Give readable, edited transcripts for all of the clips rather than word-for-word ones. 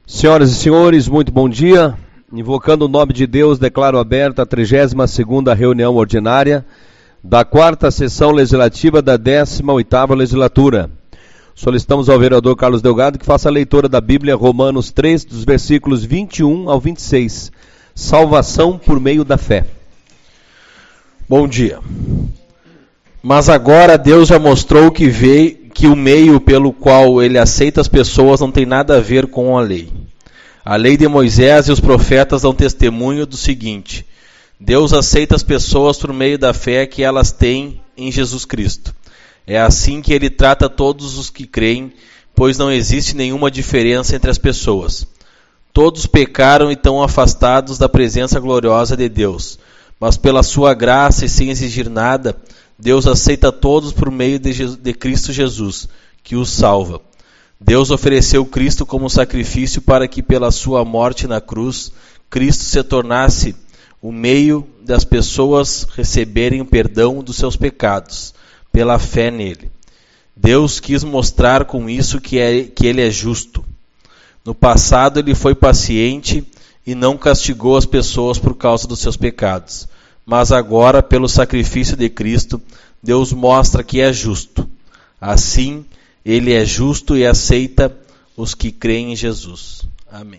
Senhoras e senhores, muito bom dia. Invocando o nome de Deus, declaro aberta a 32ª reunião ordinária da 4ª sessão legislativa da 18ª legislatura. Solicitamos ao vereador Carlos Delgado que faça a leitura da Bíblia, Romanos 3, dos versículos 21 ao 26. Salvação por meio da fé. Bom dia. Mas agora Deus já mostrou que o meio pelo qual ele aceita as pessoas não tem nada a ver com a lei. A lei de Moisés e os profetas dão testemunho do seguinte: Deus aceita as pessoas por meio da fé que elas têm em Jesus Cristo. É assim que ele trata todos os que creem, pois não existe nenhuma diferença entre as pessoas. Todos pecaram e estão afastados da presença gloriosa de Deus, mas pela sua graça e sem exigir nada, Deus aceita todos por meio de Cristo Jesus, que os salva. Deus ofereceu Cristo como sacrifício para que pela sua morte na cruz, Cristo se tornasse o meio das pessoas receberem o perdão dos seus pecados, pela fé nele. Deus quis mostrar com isso que ele é justo. No passado ele foi paciente e não castigou as pessoas por causa dos seus pecados. Mas agora, pelo sacrifício de Cristo, Deus mostra que é justo. Assim, ele é justo e aceita os que creem em Jesus. Amém.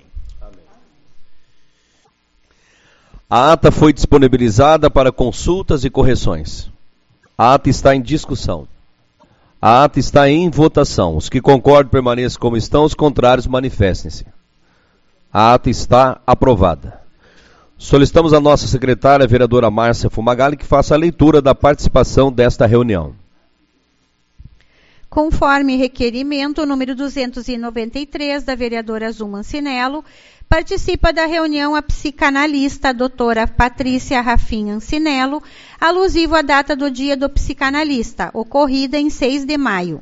A ata foi disponibilizada para consultas e correções. A ata está em discussão. A ata está em votação. Os que concordam permaneçam como estão, os contrários manifestem-se. A ata está aprovada. Solicitamos à nossa secretária, a vereadora Márcia Fumagalli, que faça a leitura da participação desta reunião. Conforme requerimento número 293 da vereadora Zuma Ancinello, participa da reunião a psicanalista a doutora Patrícia Rafim Ancinello, alusivo à data do dia do psicanalista, ocorrida em 6 de maio.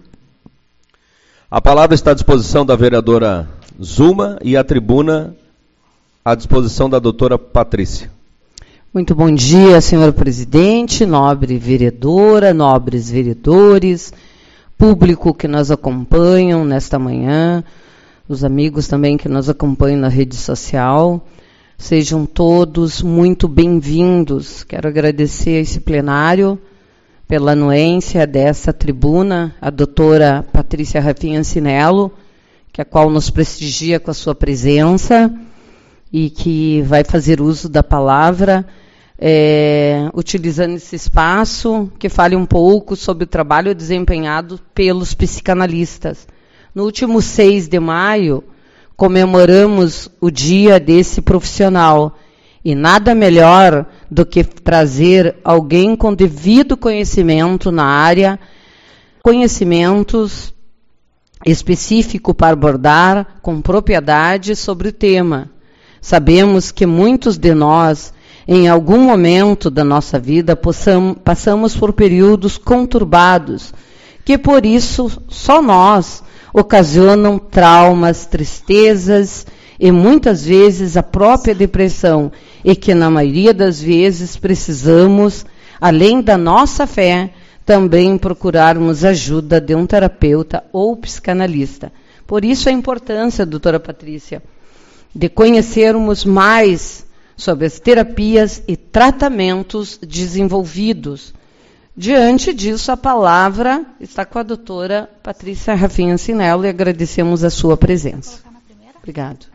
A palavra está à disposição da vereadora Zuma e a tribuna à disposição da doutora Patrícia. Muito bom dia, senhor presidente, nobre vereadora, nobres vereadores, público que nos acompanham nesta manhã, os amigos também que nos acompanham na rede social. Sejam todos muito bem-vindos. Quero agradecer a esse plenário pela anuência dessa tribuna, a doutora Patrícia Rafim Ancinello, que a qual nos prestigia com a sua presença e que vai fazer uso da palavra, utilizando esse espaço, que fale um pouco sobre o trabalho desempenhado pelos psicanalistas. No último 6 de maio, comemoramos o dia desse profissional, e nada melhor do que trazer alguém com devido conhecimento na área, conhecimentos específicos para abordar com propriedade sobre o tema. Sabemos que muitos de nós, em algum momento da nossa vida, passamos por períodos conturbados, que por isso só nós ocasionam traumas, tristezas e muitas vezes a própria depressão, e que na maioria das vezes precisamos, além da nossa fé, também procurarmos ajuda de um terapeuta ou psicanalista. Por isso a importância, doutora Patrícia, de conhecermos mais sobre as terapias e tratamentos desenvolvidos. Diante disso, a palavra está com a doutora Patrícia Rafim Ancinello e agradecemos a sua presença. Obrigado.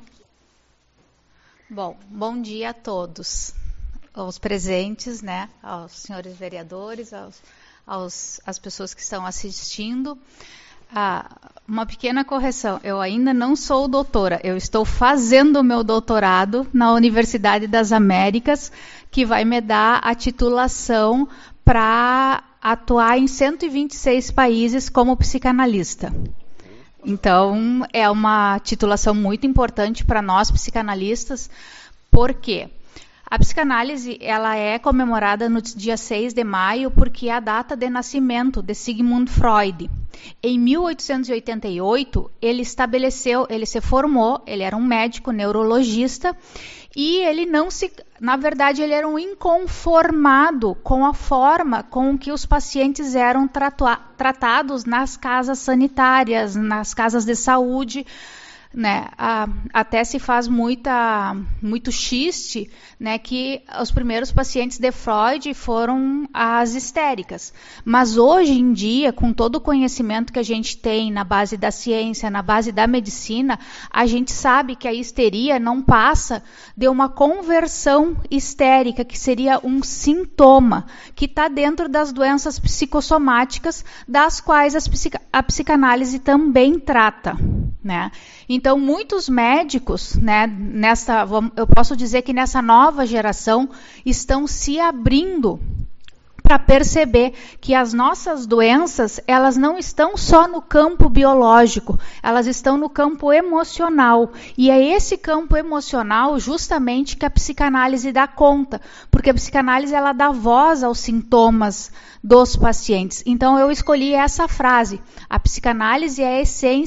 Bom dia a todos, aos presentes, né, aos senhores vereadores, às pessoas que estão assistindo. Uma pequena correção, eu ainda não sou doutora, eu estou fazendo o meu doutorado na Universidade das Américas, que vai me dar a titulação para atuar em 126 países como psicanalista. Então, é uma titulação muito importante para nós psicanalistas, porque a psicanálise ela é comemorada no dia 6 de maio porque é a data de nascimento de Sigmund Freud. Em 1888, ele se formou, ele era um médico neurologista e ele na verdade, ele era um inconformado com a forma com que os pacientes eram tratados nas casas sanitárias, nas casas de saúde, né, até se faz muito xiste, né, que os primeiros pacientes de Freud foram as histéricas. Mas hoje em dia, com todo o conhecimento que a gente tem na base da ciência, na base da medicina, a gente sabe que a histeria não passa de uma conversão histérica, que seria um sintoma, que está dentro das doenças psicossomáticas, das quais a psicanálise também trata, né? Então, muitos médicos, né, eu posso dizer que nessa nova geração, estão se abrindo para perceber que as nossas doenças, elas não estão só no campo biológico, elas estão no campo emocional. E é esse campo emocional justamente que a psicanálise dá conta, porque a psicanálise ela dá voz aos sintomas dos pacientes. Então, eu escolhi essa frase: a psicanálise é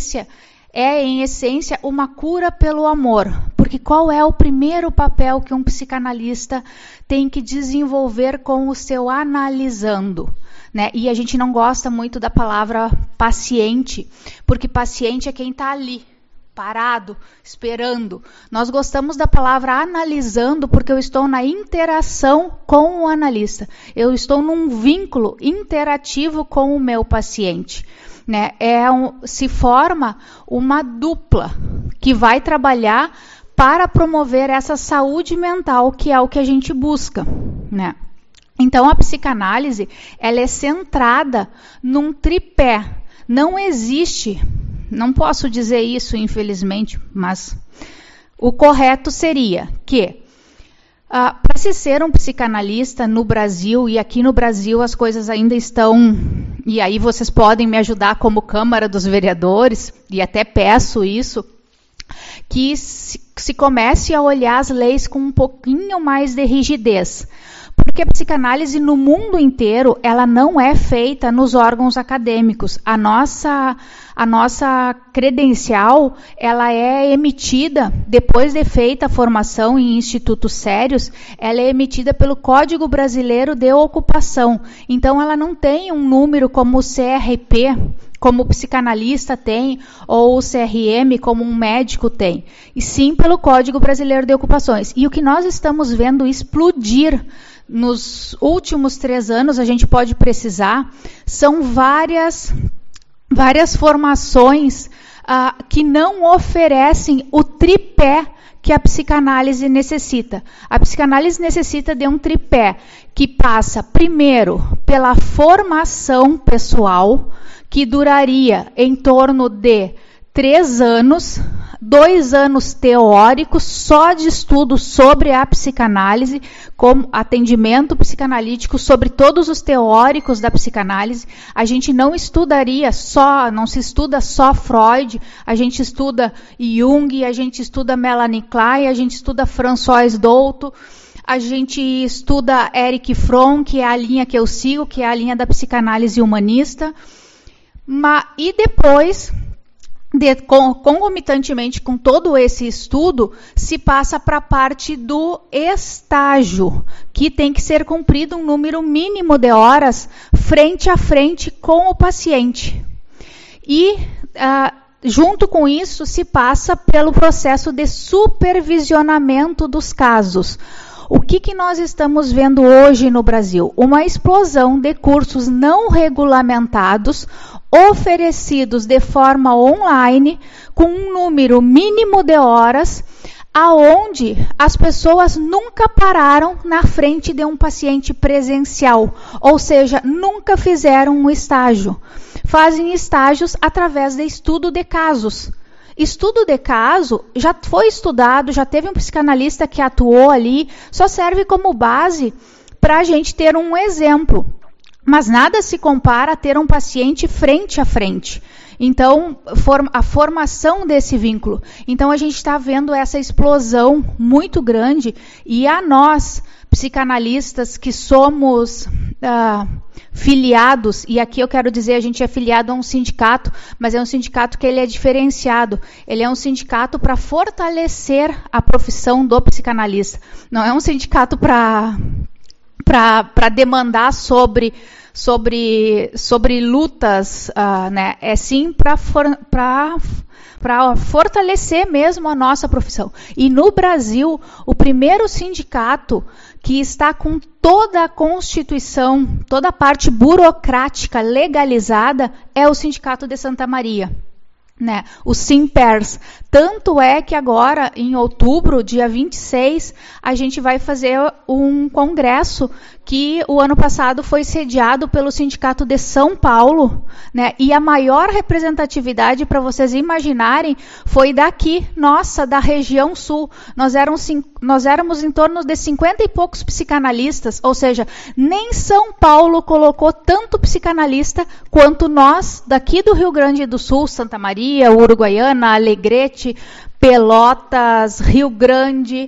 em essência, uma cura pelo amor. Porque qual é o primeiro papel que um psicanalista tem que desenvolver com o seu analisando? Né? E a gente não gosta muito da palavra paciente, porque paciente é quem está ali, parado, esperando. Nós gostamos da palavra analisando porque eu estou na interação com o analista. Eu estou num vínculo interativo com o meu paciente. Né? Se forma uma dupla que vai trabalhar para promover essa saúde mental, que é o que a gente busca, né? Então, a psicanálise ela é centrada num tripé. Não existe, não posso dizer isso, infelizmente, mas o correto seria que para se ser um psicanalista no Brasil, e aqui no Brasil as coisas ainda estão, e aí vocês podem me ajudar como Câmara dos Vereadores, e até peço isso, que se comece a olhar as leis com um pouquinho mais de rigidez. Porque a psicanálise no mundo inteiro, ela não é feita nos órgãos acadêmicos. A nossa credencial, ela é emitida, depois de feita a formação em institutos sérios, ela é emitida pelo Código Brasileiro de Ocupação. Então, ela não tem um número como o CRP, como o psicanalista tem, ou o CRM, como um médico tem. E sim pelo Código Brasileiro de Ocupações. E o que nós estamos vendo explodir nos últimos 3 anos, a gente pode precisar, são várias formações que não oferecem o tripé que a psicanálise necessita. A psicanálise necessita de um tripé que passa, primeiro, pela formação pessoal, que duraria em torno de 3 anos, 2 anos teóricos, só de estudo sobre a psicanálise, como atendimento psicanalítico sobre todos os teóricos da psicanálise. A gente não se estuda só Freud, a gente estuda Jung, a gente estuda Melanie Klein, a gente estuda François Douto, a gente estuda Erich Fromm, que é a linha que eu sigo, que é a linha da psicanálise humanista. E depois, concomitantemente com todo esse estudo, se passa para a parte do estágio, que tem que ser cumprido um número mínimo de horas frente a frente com o paciente. E, junto com isso, se passa pelo processo de supervisionamento dos casos. O que nós estamos vendo hoje no Brasil? Uma explosão de cursos não regulamentados, oferecidos de forma online, com um número mínimo de horas, aonde as pessoas nunca pararam na frente de um paciente presencial, ou seja, nunca fizeram um estágio. Fazem estágios através de estudo de casos. Estudo de caso já foi estudado, já teve um psicanalista que atuou ali, só serve como base para a gente ter um exemplo. Mas nada se compara a ter um paciente frente a frente. Então, a formação desse vínculo. Então, a gente está vendo essa explosão muito grande, e a nós, psicanalistas que somos filiados, e aqui eu quero dizer, a gente é filiado a um sindicato, mas é um sindicato que ele é diferenciado. Ele é um sindicato para fortalecer a profissão do psicanalista. Não é um sindicato para para demandar sobre lutas, né? É sim para fortalecer mesmo a nossa profissão. E no Brasil, o primeiro sindicato que está com toda a Constituição, toda a parte burocrática legalizada, é o Sindicato de Santa Maria, né? O Simpers. Tanto é que agora, em outubro, dia 26, a gente vai fazer um congresso que o ano passado foi sediado pelo Sindicato de São Paulo, né? E a maior representatividade, para vocês imaginarem, foi daqui, nossa, da região sul. Nós éramos em torno de 50 e poucos psicanalistas, ou seja, nem São Paulo colocou tanto psicanalista quanto nós, daqui do Rio Grande do Sul, Santa Maria, Uruguaiana, Alegrete, Pelotas, Rio Grande,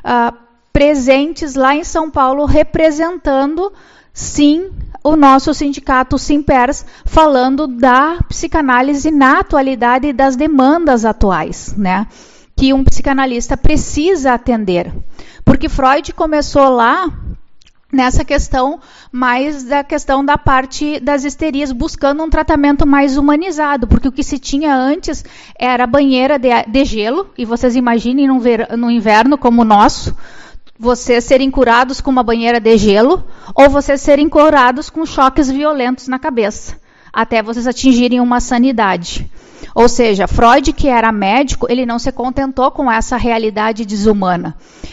presentes lá em São Paulo, representando, sim, o nosso sindicato Simpers, falando da psicanálise na atualidade e das demandas atuais, né, que um psicanalista precisa atender. Porque Freud começou lá nessa questão, mais da questão da parte das histerias, buscando um tratamento mais humanizado, porque o que se tinha antes era banheira de gelo, e vocês imaginem no inverno como o nosso, vocês serem curados com uma banheira de gelo, ou vocês serem curados com choques violentos na cabeça, até vocês atingirem uma sanidade. Ou seja, Freud, que era médico, ele não se contentou com essa realidade desumana.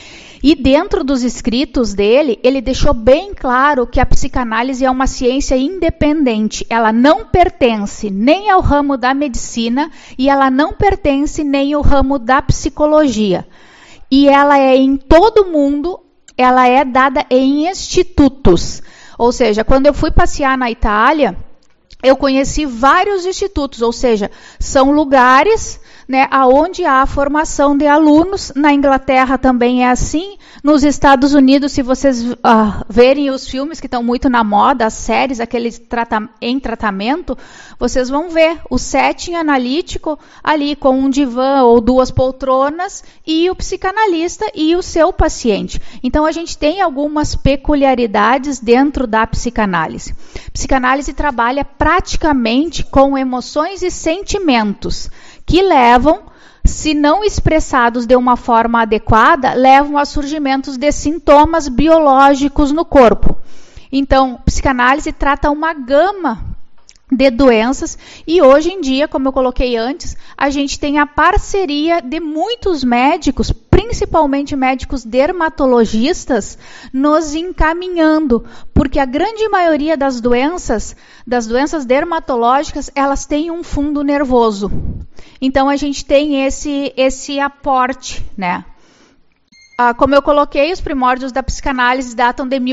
E dentro dos escritos dele, ele deixou bem claro que a psicanálise é uma ciência independente. Ela não pertence nem ao ramo da medicina e ela não pertence nem ao ramo da psicologia. E ela é em todo mundo, ela é dada em institutos. Ou seja, quando eu fui passear na Itália, eu conheci vários institutos, ou seja, são lugares, né, onde há a formação de alunos. Na Inglaterra também é assim. Nos Estados Unidos, se vocês verem os filmes que estão muito na moda, as séries, aqueles em tratamento, vocês vão ver o setting analítico ali com um divã ou duas poltronas e o psicanalista e o seu paciente. Então, a gente tem algumas peculiaridades dentro da psicanálise. Psicanálise trabalha praticamente com emoções e sentimentos que levam, se não expressados de uma forma adequada, levam a surgimentos de sintomas biológicos no corpo. Então, psicanálise trata uma gama de doenças e hoje em dia, como eu coloquei antes, a gente tem a parceria de muitos médicos, principalmente médicos dermatologistas, nos encaminhando, porque a grande maioria das doenças dermatológicas, elas têm um fundo nervoso. Então, a gente tem esse aporte, né? Como eu coloquei, os primórdios da psicanálise datam de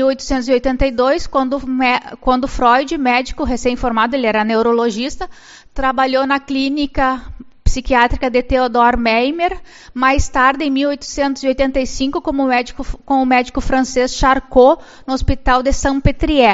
1882, quando Freud, médico recém-formado, ele era neurologista, trabalhou na clínica psiquiátrica de Theodor Meimer, mais tarde, em 1885, com o médico francês Charcot, no Hospital de Saint-Pétrier.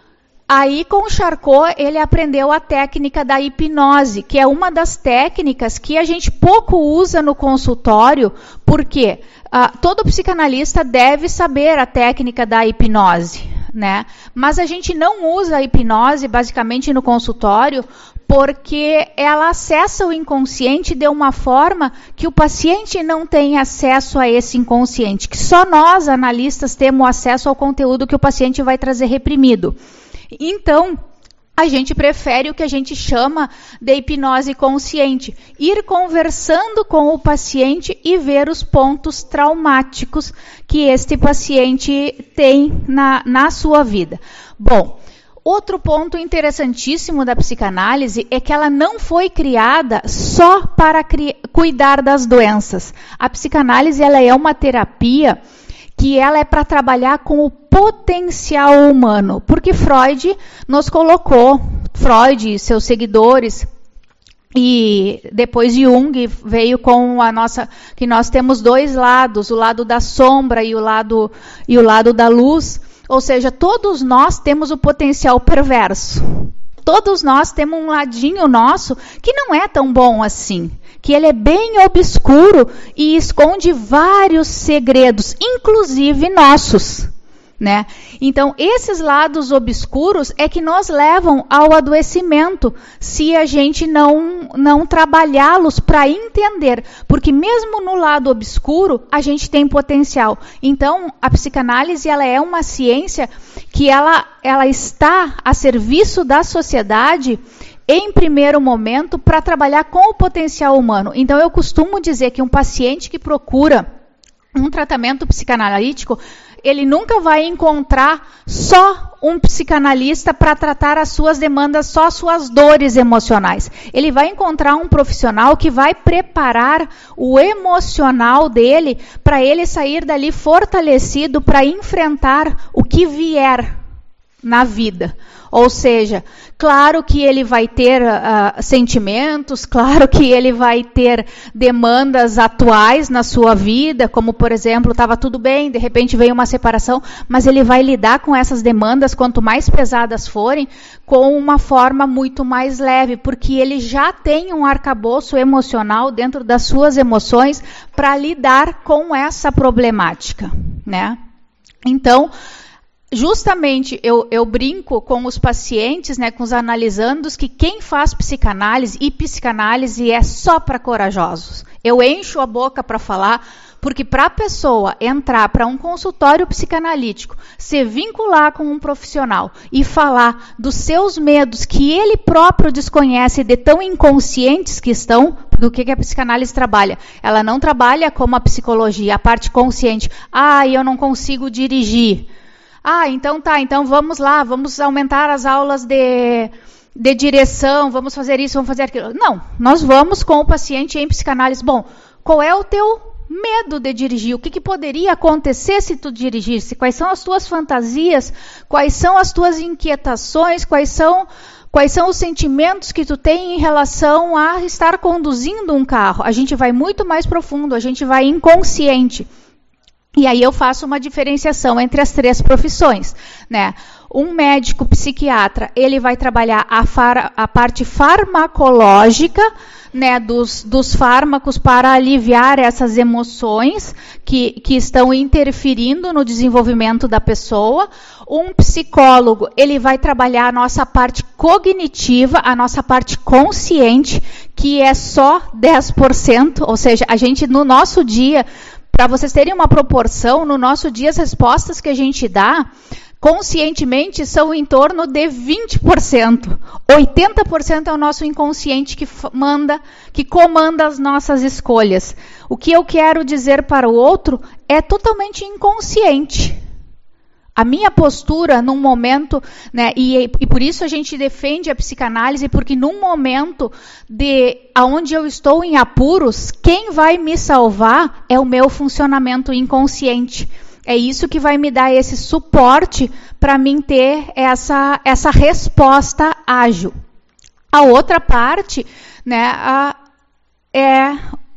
Aí, com o Charcot, ele aprendeu a técnica da hipnose, que é uma das técnicas que a gente pouco usa no consultório, porque todo psicanalista deve saber a técnica da hipnose, né? Mas a gente não usa a hipnose, basicamente, no consultório, porque ela acessa o inconsciente de uma forma que o paciente não tem acesso a esse inconsciente, que só nós, analistas, temos acesso ao conteúdo que o paciente vai trazer reprimido. Então, a gente prefere o que a gente chama de hipnose consciente, ir conversando com o paciente e ver os pontos traumáticos que este paciente tem na sua vida. Bom, outro ponto interessantíssimo da psicanálise é que ela não foi criada só para cuidar das doenças. A psicanálise, ela é uma terapia que ela é para trabalhar com o potencial humano, porque Freud nos colocou, Freud e seus seguidores, e depois Jung veio com a nossa, que nós temos dois lados, o lado da sombra e o lado da luz, ou seja, todos nós temos o potencial perverso. Todos nós temos um ladinho nosso que não é tão bom assim, que ele é bem obscuro e esconde vários segredos, inclusive nossos, né? Então, esses lados obscuros é que nos levam ao adoecimento, se a gente não trabalhá-los para entender. Porque mesmo no lado obscuro, a gente tem potencial. Então, a psicanálise, ela é uma ciência que ela está a serviço da sociedade em primeiro momento para trabalhar com o potencial humano. Então, eu costumo dizer que um paciente que procura um tratamento psicanalítico, ele nunca vai encontrar só um psicanalista para tratar as suas demandas, só as suas dores emocionais. Ele vai encontrar um profissional que vai preparar o emocional dele para ele sair dali fortalecido para enfrentar o que vier na vida. Ou seja, claro que ele vai ter sentimentos, claro que ele vai ter demandas atuais na sua vida, como, por exemplo, estava tudo bem, de repente veio uma separação, mas ele vai lidar com essas demandas, quanto mais pesadas forem, com uma forma muito mais leve, porque ele já tem um arcabouço emocional dentro das suas emoções para lidar com essa problemática, né? Então, justamente, eu brinco com os pacientes, né, com os analisandos, que quem faz psicanálise, e psicanálise é só para corajosos. Eu encho a boca para falar, porque para a pessoa entrar para um consultório psicanalítico, se vincular com um profissional e falar dos seus medos que ele próprio desconhece, de tão inconscientes que estão, do que a psicanálise trabalha. Ela não trabalha como a psicologia, a parte consciente. Eu não consigo dirigir. Então vamos lá, vamos aumentar as aulas de direção, vamos fazer isso, vamos fazer aquilo. Não, nós vamos com o paciente em psicanálise. Bom, qual é o teu medo de dirigir? O que poderia acontecer se tu dirigisse? Quais são as tuas fantasias? Quais são as tuas inquietações? Quais são os sentimentos que tu tem em relação a estar conduzindo um carro? A gente vai muito mais profundo, a gente vai inconsciente. E aí eu faço uma diferenciação entre as três profissões, né? Um médico psiquiatra, ele vai trabalhar a parte farmacológica, né, dos fármacos para aliviar essas emoções que estão interferindo no desenvolvimento da pessoa. Um psicólogo, ele vai trabalhar a nossa parte cognitiva, a nossa parte consciente, que é só 10%, ou seja, a gente no nosso dia, para vocês terem uma proporção, no nosso dia as respostas que a gente dá, conscientemente, são em torno de 20%. 80% é o nosso inconsciente que comanda as nossas escolhas. O que eu quero dizer para o outro é totalmente inconsciente. A minha postura num momento, né, e por isso a gente defende a psicanálise, porque num momento onde eu estou em apuros, quem vai me salvar é o meu funcionamento inconsciente. É isso que vai me dar esse suporte para mim ter essa resposta ágil. A outra parte, né, é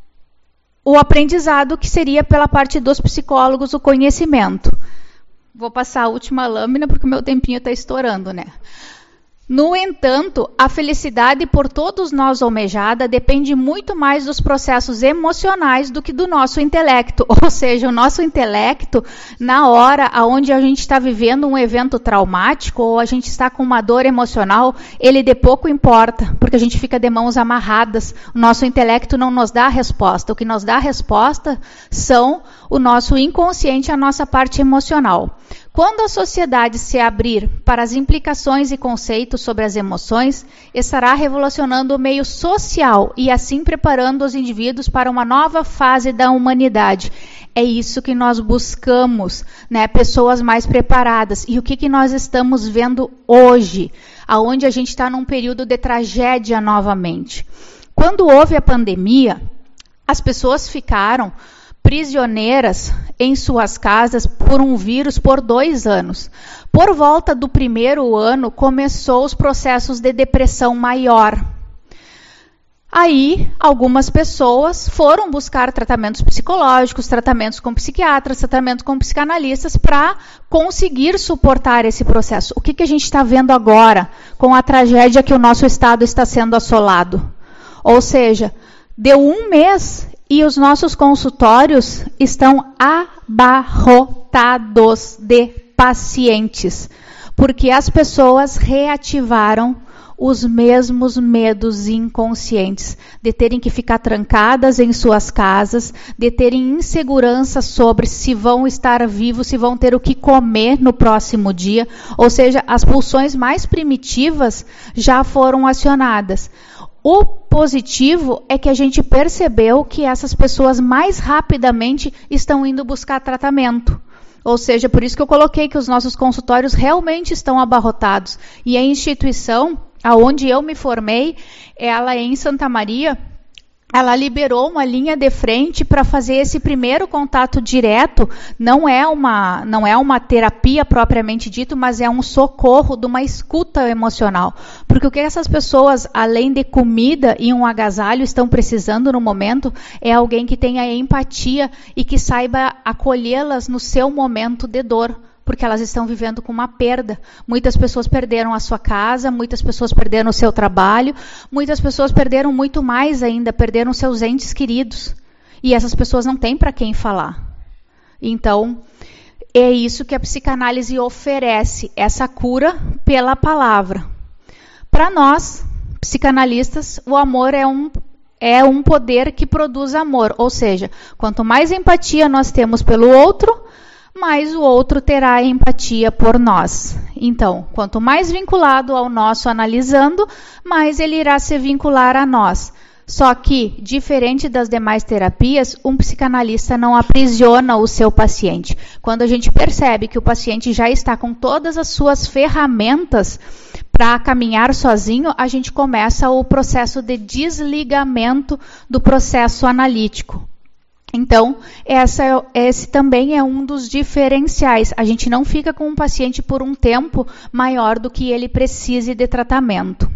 o aprendizado, que seria pela parte dos psicólogos, o conhecimento. Vou passar a última lâmina porque o meu tempinho está estourando, né? No entanto, a felicidade por todos nós almejada depende muito mais dos processos emocionais do que do nosso intelecto. Ou seja, o nosso intelecto, na hora onde a gente está vivendo um evento traumático ou a gente está com uma dor emocional, ele de pouco importa, porque a gente fica de mãos amarradas. O nosso intelecto não nos dá a resposta. O que nos dá a resposta são o nosso inconsciente, a nossa parte emocional. Quando a sociedade se abrir para as implicações e conceitos sobre as emoções, estará revolucionando o meio social e assim preparando os indivíduos para uma nova fase da humanidade. É isso que nós buscamos, né? Pessoas mais preparadas. E o que nós estamos vendo hoje, aonde a gente está num período de tragédia novamente. Quando houve a pandemia, as pessoas ficaram prisioneiras em suas casas por um vírus por 2 anos. Por volta do 1º ano, começou os processos de depressão maior. Aí, algumas pessoas foram buscar tratamentos psicológicos, tratamentos com psiquiatras, tratamentos com psicanalistas para conseguir suportar esse processo. O que a gente está vendo agora com a tragédia que o nosso Estado está sendo assolado? Ou seja, deu 1 mês e os nossos consultórios estão abarrotados de pacientes, porque as pessoas reativaram os mesmos medos inconscientes, de terem que ficar trancadas em suas casas, de terem insegurança sobre se vão estar vivos, se vão ter o que comer no próximo dia, ou seja, as pulsões mais primitivas já foram acionadas. O positivo é que a gente percebeu que essas pessoas mais rapidamente estão indo buscar tratamento. Ou seja, por isso que eu coloquei que os nossos consultórios realmente estão abarrotados. E a instituição aonde eu me formei, ela é em Santa Maria, ela liberou uma linha de frente para fazer esse primeiro contato direto. Não é uma terapia propriamente dito, mas é um socorro de uma escuta emocional. Porque o que essas pessoas, além de comida e um agasalho, estão precisando no momento, é alguém que tenha empatia e que saiba acolhê-las no seu momento de dor. Porque elas estão vivendo com uma perda. Muitas pessoas perderam a sua casa, muitas pessoas perderam o seu trabalho, muitas pessoas perderam muito mais ainda, perderam seus entes queridos. E essas pessoas não têm para quem falar. Então, é isso que a psicanálise oferece, essa cura pela palavra. Para nós, psicanalistas, o amor é um poder que produz amor. Ou seja, quanto mais empatia nós temos pelo outro, mais o outro terá empatia por nós. Então, quanto mais vinculado ao nosso analisando, mais ele irá se vincular a nós. Só que, diferente das demais terapias, um psicanalista não aprisiona o seu paciente. Quando a gente percebe que o paciente já está com todas as suas ferramentas para caminhar sozinho, a gente começa o processo de desligamento do processo analítico. Então, esse também é um dos diferenciais. A gente não fica com um paciente por um tempo maior do que ele precise de tratamento.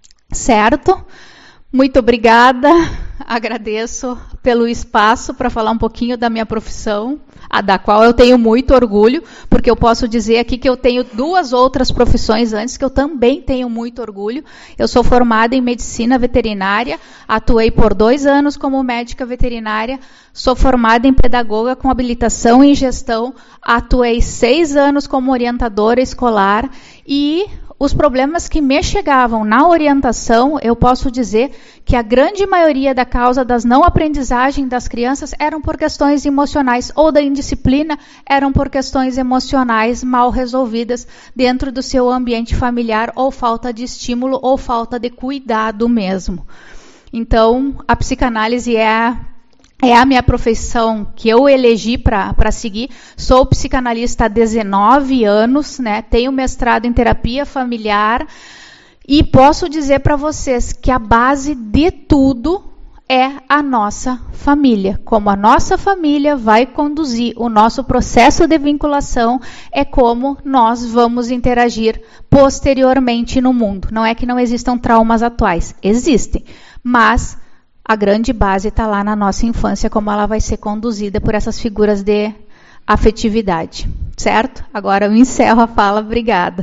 Certo? Muito obrigada. Agradeço pelo espaço para falar um pouquinho da minha profissão, da qual eu tenho muito orgulho, porque eu posso dizer aqui que eu tenho 2 outras profissões antes que eu também tenho muito orgulho. Eu sou formada em medicina veterinária, atuei por 2 anos como médica veterinária, sou formada em pedagoga com habilitação em gestão, atuei 6 anos como orientadora escolar e os problemas que me chegavam na orientação, eu posso dizer que a grande maioria da causa das não aprendizagens das crianças eram por questões emocionais, ou da indisciplina eram por questões emocionais mal resolvidas dentro do seu ambiente familiar, ou falta de estímulo, ou falta de cuidado mesmo. Então, a psicanálise é a minha profissão que eu elegi para seguir. Sou psicanalista há 19 anos, né? Tenho mestrado em terapia familiar e posso dizer para vocês que a base de tudo é a nossa família. Como a nossa família vai conduzir o nosso processo de vinculação, é como nós vamos interagir posteriormente no mundo. Não é que não existam traumas atuais, existem, mas a grande base está lá na nossa infância, como ela vai ser conduzida por essas figuras de afetividade. Certo? Agora eu encerro a fala. Obrigada.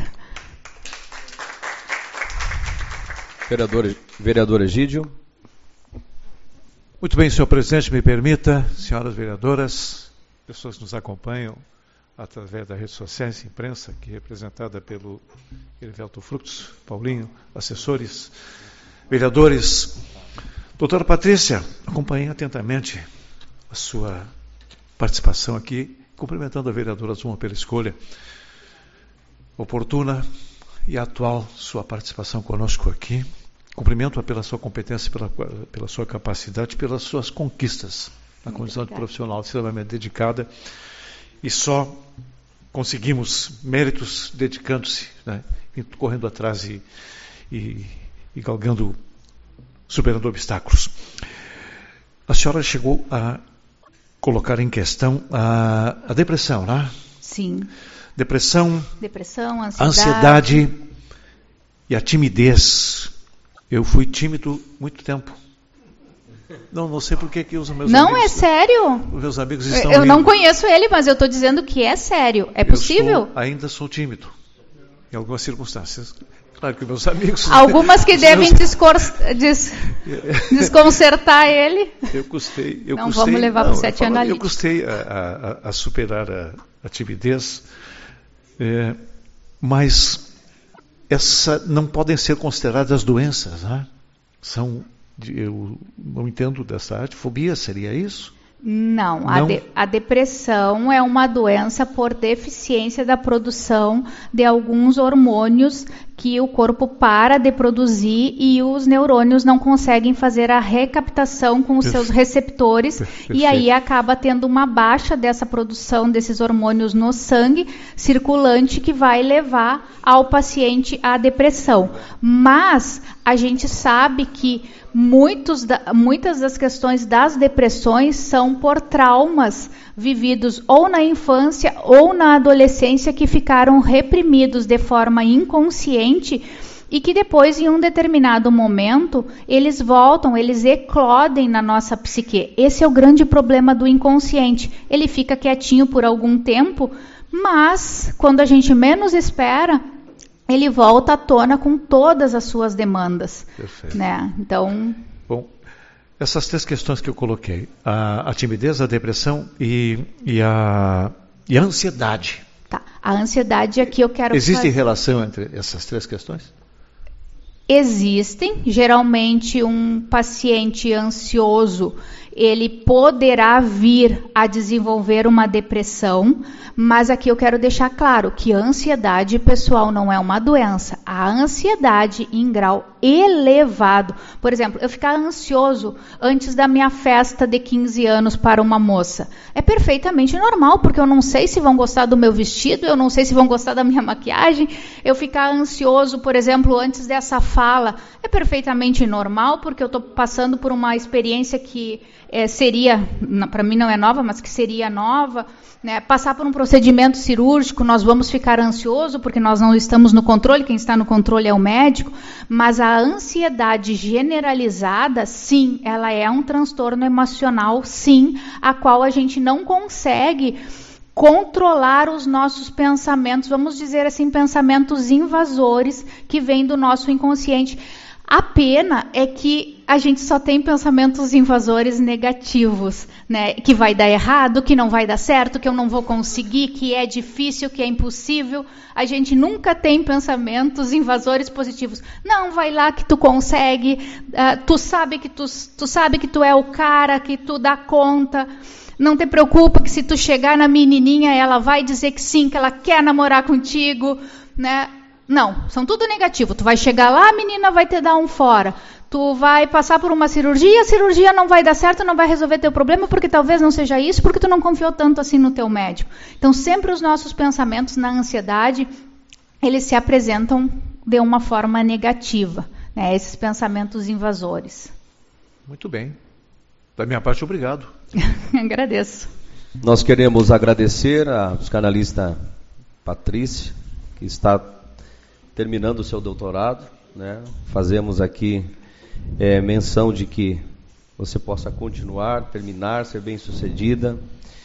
Vereador Egídio. Muito bem, senhor presidente, me permita, senhoras vereadoras, pessoas que nos acompanham através das redes sociais, imprensa, aqui representada pelo Erivelto Frutos, Paulinho, assessores, vereadores. Doutora Patrícia, acompanhei atentamente a sua participação aqui, cumprimentando a vereadora Zuma pela escolha oportuna e atual sua participação conosco aqui. Cumprimento-a pela sua competência, pela sua capacidade, pelas suas conquistas na condição de profissional extremamente dedicada. E só conseguimos méritos dedicando-se, né, correndo atrás e galgando, superando obstáculos. A senhora chegou a colocar em questão a depressão, né? Sim. Depressão, ansiedade e a timidez. Eu fui tímido muito tempo. Não sei por que os meus amigos... Não, é sério? Os meus amigos estão Eu não conheço ele, mas eu estou dizendo que é sério. É possível? Ainda sou tímido. Em algumas circunstâncias. Claro que meus amigos... Algumas que devem desconcertar ele. Vamos levar para o 7 analítico. Eu custei a superar a timidez. Mas não podem ser consideradas doenças, né? Eu não entendo dessa arte. Fobia seria isso? Não. A depressão é uma doença por deficiência da produção de alguns hormônios que o corpo para de produzir e os neurônios não conseguem fazer a recaptação com os seus receptores. E aí acaba tendo uma baixa dessa produção desses hormônios no sangue circulante que vai levar ao paciente à depressão. Mas a gente sabe que muitas das questões das depressões são por traumas vividos ou na infância ou na adolescência que ficaram reprimidos de forma inconsciente e que depois, em um determinado momento, eles voltam, eles eclodem na nossa psique. Esse é o grande problema do inconsciente. Ele fica quietinho por algum tempo, mas quando a gente menos espera, ele volta à tona com todas as suas demandas. Perfeito. Né? Então... Bom, essas 3 questões que eu coloquei, a timidez, a depressão e a ansiedade. Tá. A ansiedade aqui eu quero... Existe relação entre essas 3 questões? Existem. Geralmente um paciente ansioso, ele poderá vir a desenvolver uma depressão, mas aqui eu quero deixar claro que a ansiedade, pessoal, não é uma doença. A ansiedade em grau elevado, por exemplo, eu ficar ansioso antes da minha festa de 15 anos para uma moça, é perfeitamente normal, porque eu não sei se vão gostar do meu vestido, eu não sei se vão gostar da minha maquiagem. Eu ficar ansioso, por exemplo, antes dessa fala, é perfeitamente normal, porque eu estou passando por uma experiência que seria, para mim não é nova, mas que seria nova, né? Passar por um procedimento cirúrgico, nós vamos ficar ansioso porque nós não estamos no controle, quem está no controle é o médico, mas a ansiedade generalizada, sim, ela é um transtorno emocional, sim, a qual a gente não consegue controlar os nossos pensamentos, vamos dizer assim, pensamentos invasores que vêm do nosso inconsciente. A pena é que a gente só tem pensamentos invasores negativos, né? Que vai dar errado, que não vai dar certo, que eu não vou conseguir, que é difícil, que é impossível. A gente nunca tem pensamentos invasores positivos. Não, vai lá que tu consegue, tu sabe que tu é o cara, que tu dá conta. Não te preocupa que se tu chegar na menininha, ela vai dizer que sim, que ela quer namorar contigo, né? Não, são tudo negativo. Tu vai chegar lá, a menina vai te dar um fora. Tu vai passar por uma cirurgia, a cirurgia não vai dar certo, não vai resolver teu problema, porque talvez não seja isso, porque tu não confiou tanto assim no teu médico. Então, sempre os nossos pensamentos na ansiedade, eles se apresentam de uma forma negativa, né? Esses pensamentos invasores. Muito bem. Da minha parte, obrigado. Agradeço. Nós queremos agradecer à psicanalista Patrícia, que está terminando o seu doutorado, né? Fazemos aqui menção de que você possa continuar, terminar, ser bem-sucedida.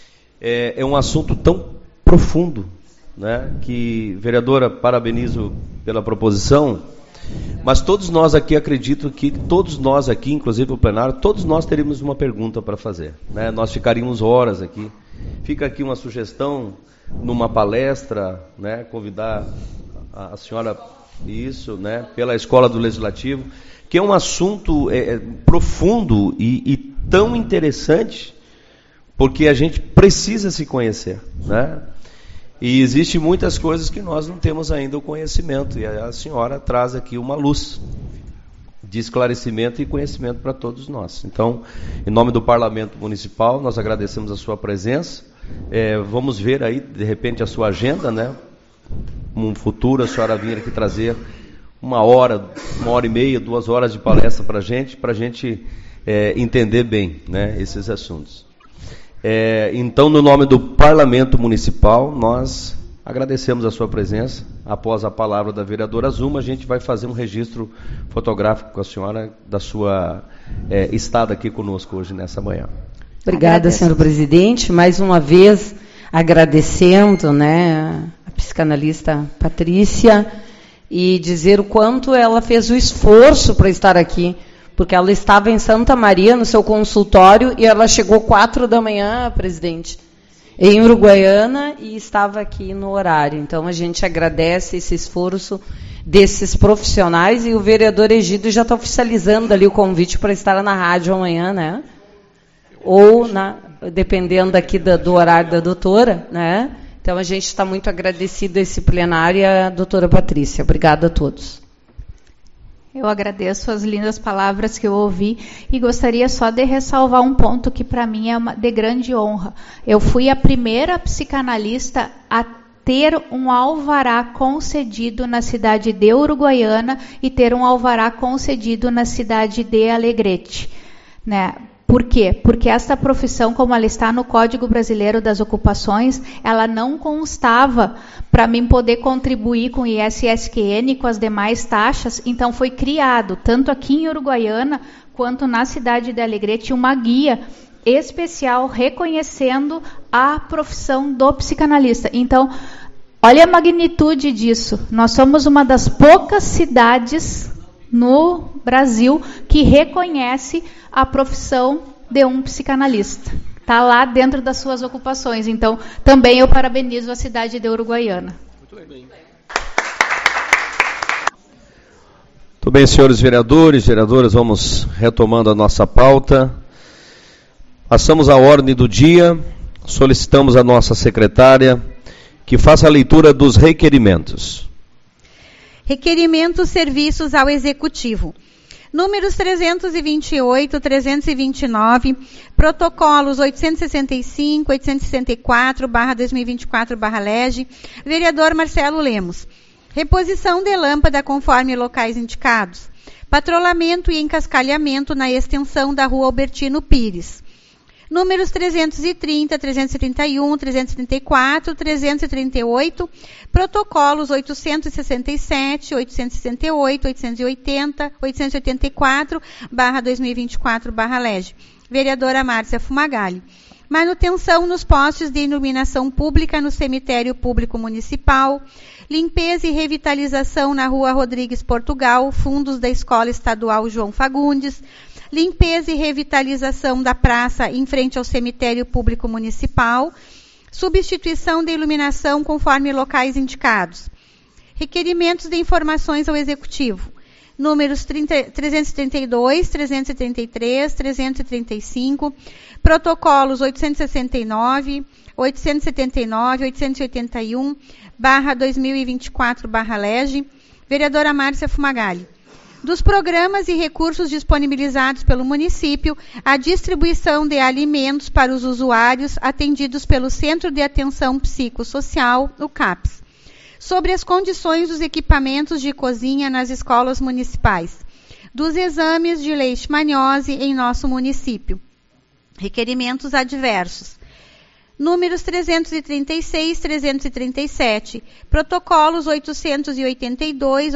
É um assunto tão profundo, né? Que, vereadora, parabenizo pela proposição, mas todos nós aqui, acredito que todos nós aqui, inclusive o plenário, todos nós teríamos uma pergunta para fazer, né? Nós ficaríamos horas aqui. Fica aqui uma sugestão numa palestra, né? Convidar a senhora isso, né? Pela Escola do Legislativo, que é um assunto profundo e tão interessante, porque a gente precisa se conhecer, né? E existem muitas coisas que nós não temos ainda o conhecimento, e a senhora traz aqui uma luz de esclarecimento e conhecimento para todos nós. Então, em nome do Parlamento Municipal, nós agradecemos a sua presença. Vamos ver aí, de repente, a sua agenda, né? Um futuro, a senhora vir aqui trazer 1 hora, 1h30, 2 horas de palestra para a gente entender bem, né, esses assuntos. Então, no nome do Parlamento Municipal, nós agradecemos a sua presença. Após a palavra da vereadora Zuma, a gente vai fazer um registro fotográfico com a senhora da sua estada aqui conosco hoje, nessa manhã. Obrigada, senhor presidente. Mais uma vez, agradecendo, né, a psicanalista Patrícia, e dizer o quanto ela fez o esforço para estar aqui, porque ela estava em Santa Maria, no seu consultório, e ela chegou 4 da manhã, presidente. em Uruguaiana e estava aqui no horário. Então, a gente agradece esse esforço desses profissionais, e o vereador Egídio já está oficializando ali o convite para estar na rádio amanhã, né? Ou, dependendo aqui do horário da doutora, né? Então, a gente está muito agradecido a esse plenário e a doutora Patrícia. Obrigada a todos. Eu agradeço as lindas palavras que eu ouvi e gostaria só de ressalvar um ponto que para mim é de grande honra. Eu fui a primeira psicanalista a ter um alvará concedido na cidade de Uruguaiana e ter um alvará concedido na cidade de Alegrete, né? Por quê? Porque esta profissão, como ela está no Código Brasileiro das Ocupações, ela não constava para mim poder contribuir com o ISSQN e com as demais taxas. Então, foi criado, tanto aqui em Uruguaiana, quanto na cidade de Alegrete, uma guia especial reconhecendo a profissão do psicanalista. Então, olha a magnitude disso. Nós somos uma das poucas cidades no Brasil que reconhece a profissão de um psicanalista. Está lá dentro das suas ocupações. Então, também eu parabenizo a cidade de Uruguaiana. Muito bem, senhores vereadores, vereadoras, vamos retomando a nossa pauta. Passamos à ordem do dia. Solicitamos à nossa secretária que faça a leitura dos requerimentos. Requerimentos serviços ao Executivo. Números 328, 329, protocolos 865, 864/2024/LEGE, vereador Marcelo Lemos. Reposição de lâmpada conforme locais indicados. Patrulhamento e encascalhamento na extensão da Rua Albertino Pires. Números 330, 331, 334, 338, protocolos 867, 868, 880, 884/2024/LEGE. Vereadora Márcia Fumagalli. Manutenção nos postes de iluminação pública no cemitério público municipal. Limpeza e revitalização na Rua Rodrigues Portugal, fundos da Escola Estadual João Fagundes. Limpeza e revitalização da praça em frente ao cemitério público municipal. Substituição de iluminação conforme locais indicados. Requerimentos de informações ao Executivo. Números 332, 333, 335, protocolos 869, 879, 881/2024/LEGE. Vereadora Márcia Fumagalli. Dos programas e recursos disponibilizados pelo município, a distribuição de alimentos para os usuários atendidos pelo Centro de Atenção Psicossocial, o CAPS. Sobre as condições dos equipamentos de cozinha nas escolas municipais. Dos exames de leishmaniose em nosso município. Requerimentos adversos. Números 336, 337, protocolos 882,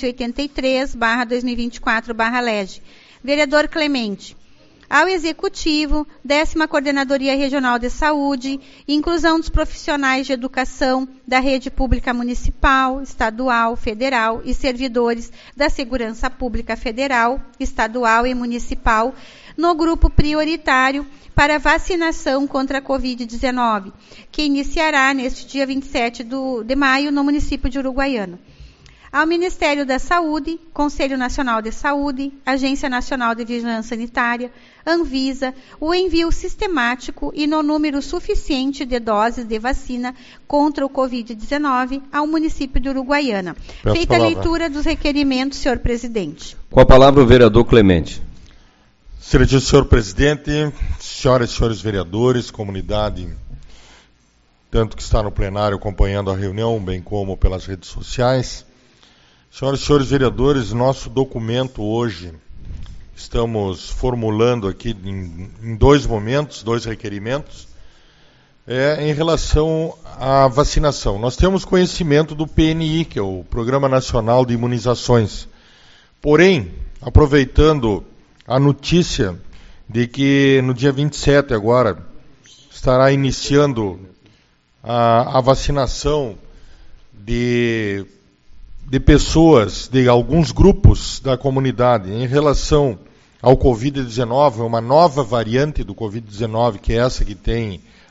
883/2024/LEGE. Vereador Clemente. Ao Executivo, 10ª Coordenadoria Regional de Saúde, inclusão dos profissionais de educação da rede pública municipal, estadual, federal e servidores da Segurança Pública Federal, estadual e municipal, no grupo prioritário para vacinação contra a Covid-19, que iniciará neste dia 27 de maio no município de Uruguaiana. Ao Ministério da Saúde, Conselho Nacional de Saúde, Agência Nacional de Vigilância Sanitária, Anvisa, o envio sistemático e no número suficiente de doses de vacina contra o Covid-19 ao município de Uruguaiana. Feita a leitura dos requerimentos, senhor presidente. Com a palavra o vereador Clemente. Excelentíssimo senhor presidente, senhoras e senhores vereadores, comunidade, tanto que está no plenário acompanhando a reunião, bem como pelas redes sociais. Senhoras e senhores vereadores, nosso documento hoje, estamos formulando aqui em dois momentos, dois requerimentos, em relação à vacinação. Nós temos conhecimento do PNI, que é o Programa Nacional de Imunizações. Porém, aproveitando a notícia de que no dia 27 agora estará iniciando a vacinação de pessoas, de alguns grupos da comunidade em relação ao Covid-19, uma nova variante do Covid-19, que é essa que tem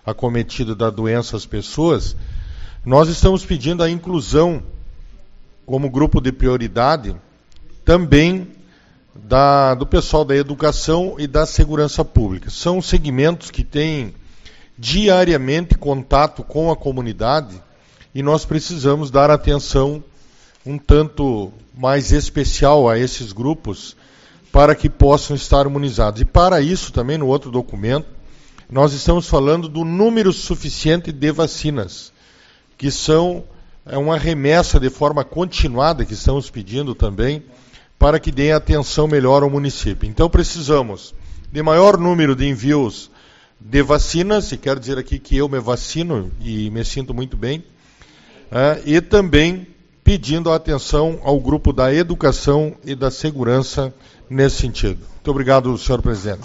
acometido da doença às pessoas, nós estamos pedindo a inclusão como grupo de prioridade também do pessoal da educação e da segurança pública. São segmentos que têm diariamente contato com a comunidade e nós precisamos dar atenção um tanto mais especial a esses grupos para que possam estar imunizados. E para isso também, no outro documento, nós estamos falando do número suficiente de vacinas, que são uma remessa de forma continuada que estamos pedindo também, para que deem atenção melhor ao município. Então precisamos de maior número de envios de vacinas, e quero dizer aqui que eu me vacino e me sinto muito bem, e também pedindo a atenção ao grupo da educação e da segurança nesse sentido. Muito obrigado, senhor presidente.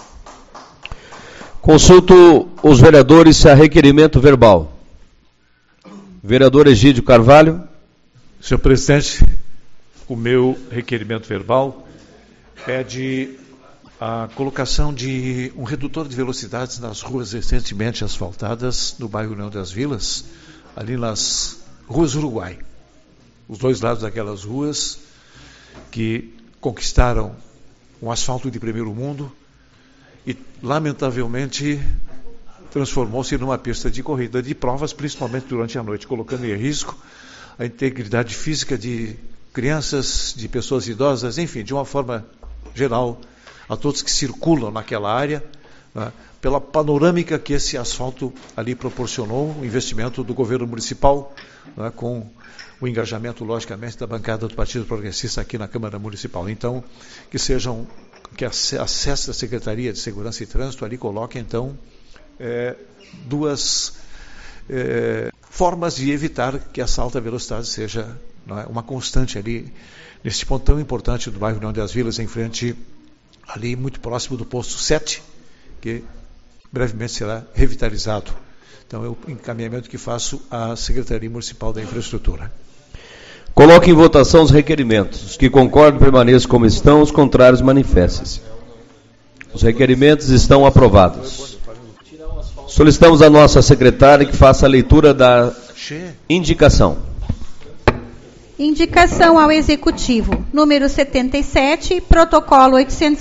Consulto os vereadores se há requerimento verbal. Vereador Egídio Carvalho. Senhor presidente, o meu requerimento verbal pede a colocação de um redutor de velocidades nas ruas recentemente asfaltadas no bairro União das Vilas, ali nas ruas Uruguai. Os dois lados daquelas ruas que conquistaram um asfalto de primeiro mundo e, lamentavelmente, transformou-se numa pista de corrida de provas, principalmente durante a noite, colocando em risco a integridade física de crianças, de pessoas idosas, enfim, de uma forma geral, a todos que circulam naquela área, né, pela panorâmica que esse asfalto ali proporcionou, o investimento do governo municipal, né, com o engajamento, logicamente, da bancada do Partido Progressista aqui na Câmara Municipal. Então, que a SES da Secretaria de Segurança e Trânsito ali coloque, então, duas formas de evitar que essa alta velocidade seja, não é, uma constante ali, nesse ponto tão importante do bairro União das Vilas, em frente, ali muito próximo do posto 7, que brevemente será revitalizado. Então, é o encaminhamento que faço à Secretaria Municipal da Infraestrutura. Coloque em votação os requerimentos. Os que concordam permaneçam como estão, os contrários manifestem-se. Os requerimentos estão aprovados. Solicitamos à nossa secretária que faça a leitura da indicação. Indicação ao Executivo, número 77, protocolo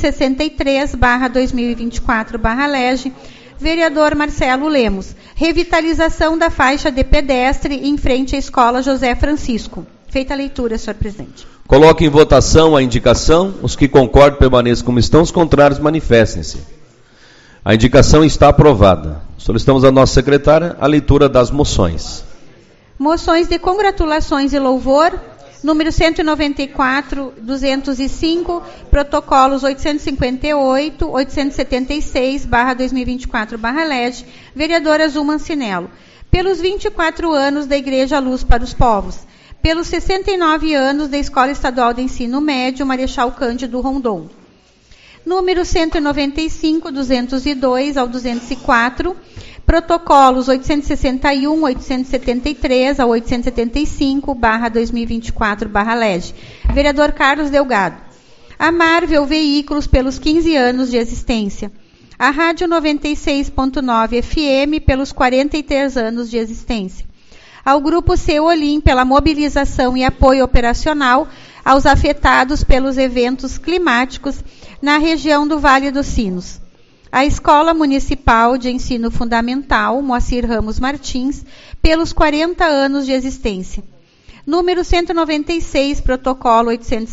873/2024/LEGE, vereador Marcelo Lemos, revitalização da faixa de pedestre em frente à Escola José Francisco. Feita a leitura, senhor presidente. Coloque em votação a indicação. Os que concordam permaneçam como estão, os contrários manifestem-se. A indicação está aprovada. Solicitamos à nossa secretária a leitura das moções. Moções de congratulações e louvor, número 194/205, protocolos 858, 876/2024/LEGE, vereadora Zuma Ancinello. Pelos 24 anos da Igreja Luz para os Povos, pelos 69 anos da Escola Estadual de Ensino Médio Marechal Cândido Rondon. Número 195/202 ao 204, protocolos 861, 873 a 875/2024/LEGE. Vereador Carlos Delgado. A Marvel Veículos pelos 15 anos de existência. A Rádio 96.9 FM pelos 43 anos de existência. Ao Grupo Ceolim pela mobilização e apoio operacional aos afetados pelos eventos climáticos na região do Vale dos Sinos. A Escola Municipal de Ensino Fundamental, Moacir Ramos Martins, pelos 40 anos de existência. Número 196, protocolo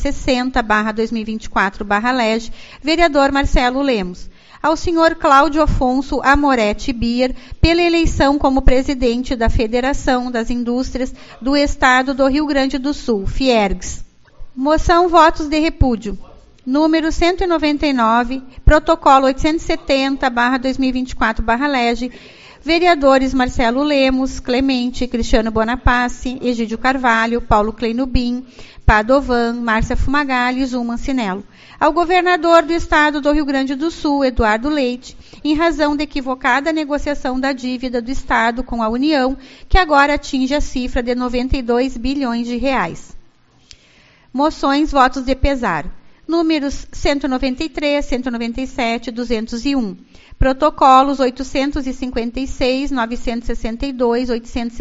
860/2024/LEGE, vereador Marcelo Lemos. Ao senhor Cláudio Afonso Amoretti Bier, pela eleição como presidente da Federação das Indústrias do Estado do Rio Grande do Sul, Fiergs. Moção votos de repúdio. Número 199, protocolo 870/2024/LEGE, vereadores Marcelo Lemos, Clemente, Cristiano Bonapace, Egídio Carvalho, Paulo Kleinubin, Padovan, Márcia Fumagalli e Zuma Ancinello. Ao governador do Estado do Rio Grande do Sul, Eduardo Leite, em razão da equivocada negociação da dívida do Estado com a União, que agora atinge a cifra de 92 bilhões de reais. Moções, votos de pesar. números 193, 197, 201. Protocolos 856, 962,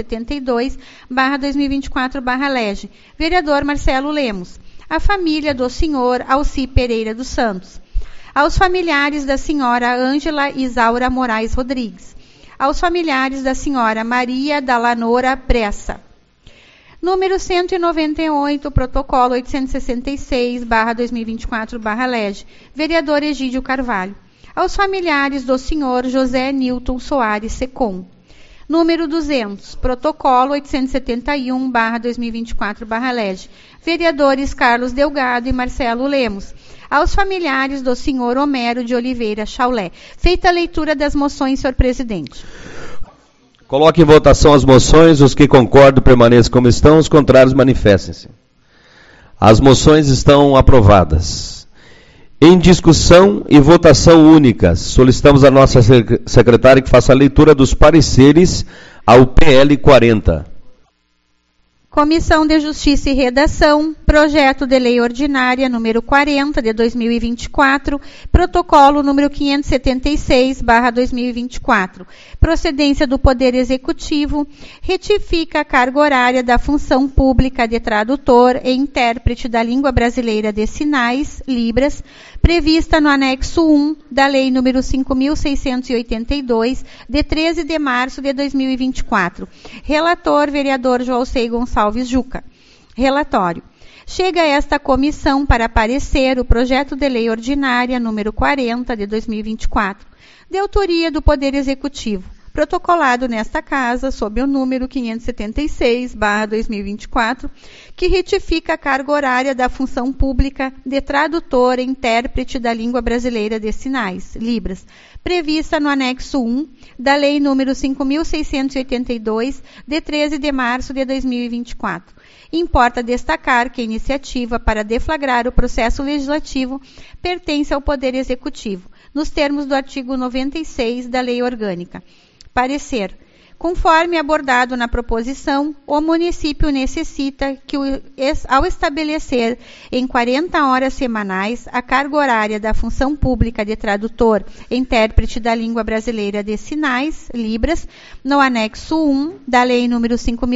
872/2024/LEGE. Vereador Marcelo Lemos. A família do senhor Alci Pereira dos Santos. Aos familiares da senhora Ângela Isaura Moraes Rodrigues. Aos familiares da senhora Maria Dalanora Bressa. Número 198, protocolo 866/2024/LEGE. Vereador Egídio Carvalho. Aos familiares do senhor José Nilton Soares Secom. Número 200, protocolo 871/2024/LEGE. Vereadores Carlos Delgado e Marcelo Lemos. Aos familiares do senhor Homero de Oliveira Chaulé. Feita a leitura das moções, senhor presidente. Coloque em votação as moções. Os que concordam permaneçam como estão, os contrários manifestem-se. As moções estão aprovadas. Em discussão e votação únicas, solicitamos à nossa secretária que faça a leitura dos pareceres ao PL 40. Comissão de Justiça e Redação, projeto de lei ordinária número 40 de 2024, protocolo número 576/2024. Procedência do Poder Executivo, retifica a carga horária da função pública de tradutor e intérprete da língua brasileira de sinais, Libras, prevista no anexo 1 da lei número 5.682, de 13 de março de 2024. Relator, vereador Joalcei Gonçalves Juca. Relatório. Chega a esta comissão para parecer o projeto de lei ordinária número 40 de 2024, de autoria do Poder Executivo, protocolado nesta Casa sob o número 576/2024, que retifica a carga horária da função pública de tradutor e intérprete da língua brasileira de sinais, Libras, prevista no anexo 1 da Lei número 5.682, de 13 de março de 2024. Importa destacar que a iniciativa para deflagrar o processo legislativo pertence ao Poder Executivo, nos termos do artigo 96 da Lei Orgânica. Parecer. Conforme abordado na proposição, o município necessita que, ao estabelecer em 40 horas semanais a carga horária da função pública de tradutor e intérprete da língua brasileira de sinais, Libras, no anexo 1 da Lei número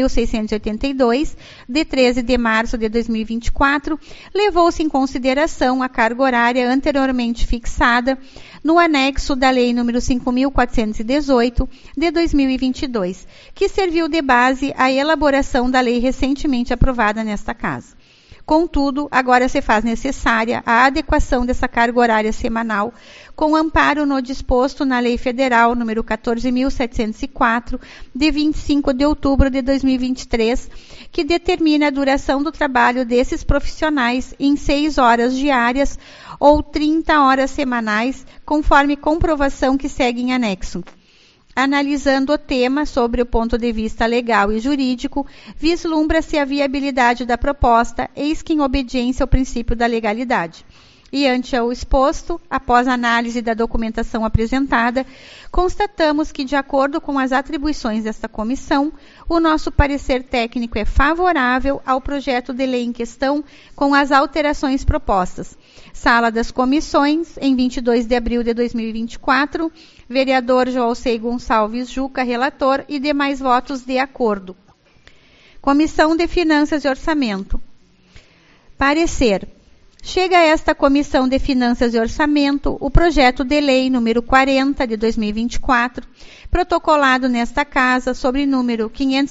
5.682, de 13 de março de 2024, levou-se em consideração a carga horária anteriormente fixada no anexo da Lei número 5.418, de 2022, que serviu de base à elaboração da lei recentemente aprovada nesta Casa. Contudo, agora se faz necessária a adequação dessa carga horária semanal, com amparo no disposto na Lei Federal número 14.704, de 25 de outubro de 2023, que determina a duração do trabalho desses profissionais em 6 horas diárias ou 30 horas semanais, conforme comprovação que segue em anexo. Analisando o tema sobre o ponto de vista legal e jurídico, vislumbra-se a viabilidade da proposta, eis que em obediência ao princípio da legalidade. E ante ao exposto, após análise da documentação apresentada, constatamos que, de acordo com as atribuições desta comissão, o nosso parecer técnico é favorável ao projeto de lei em questão, com as alterações propostas. Sala das Comissões, em 22 de abril de 2024, vereador Joalcei Gonçalves Juca, relator, e demais votos de acordo. Comissão de Finanças e Orçamento. Parecer. Chega a esta Comissão de Finanças e Orçamento o projeto de lei número 40 de 2024, protocolado nesta Casa sobre número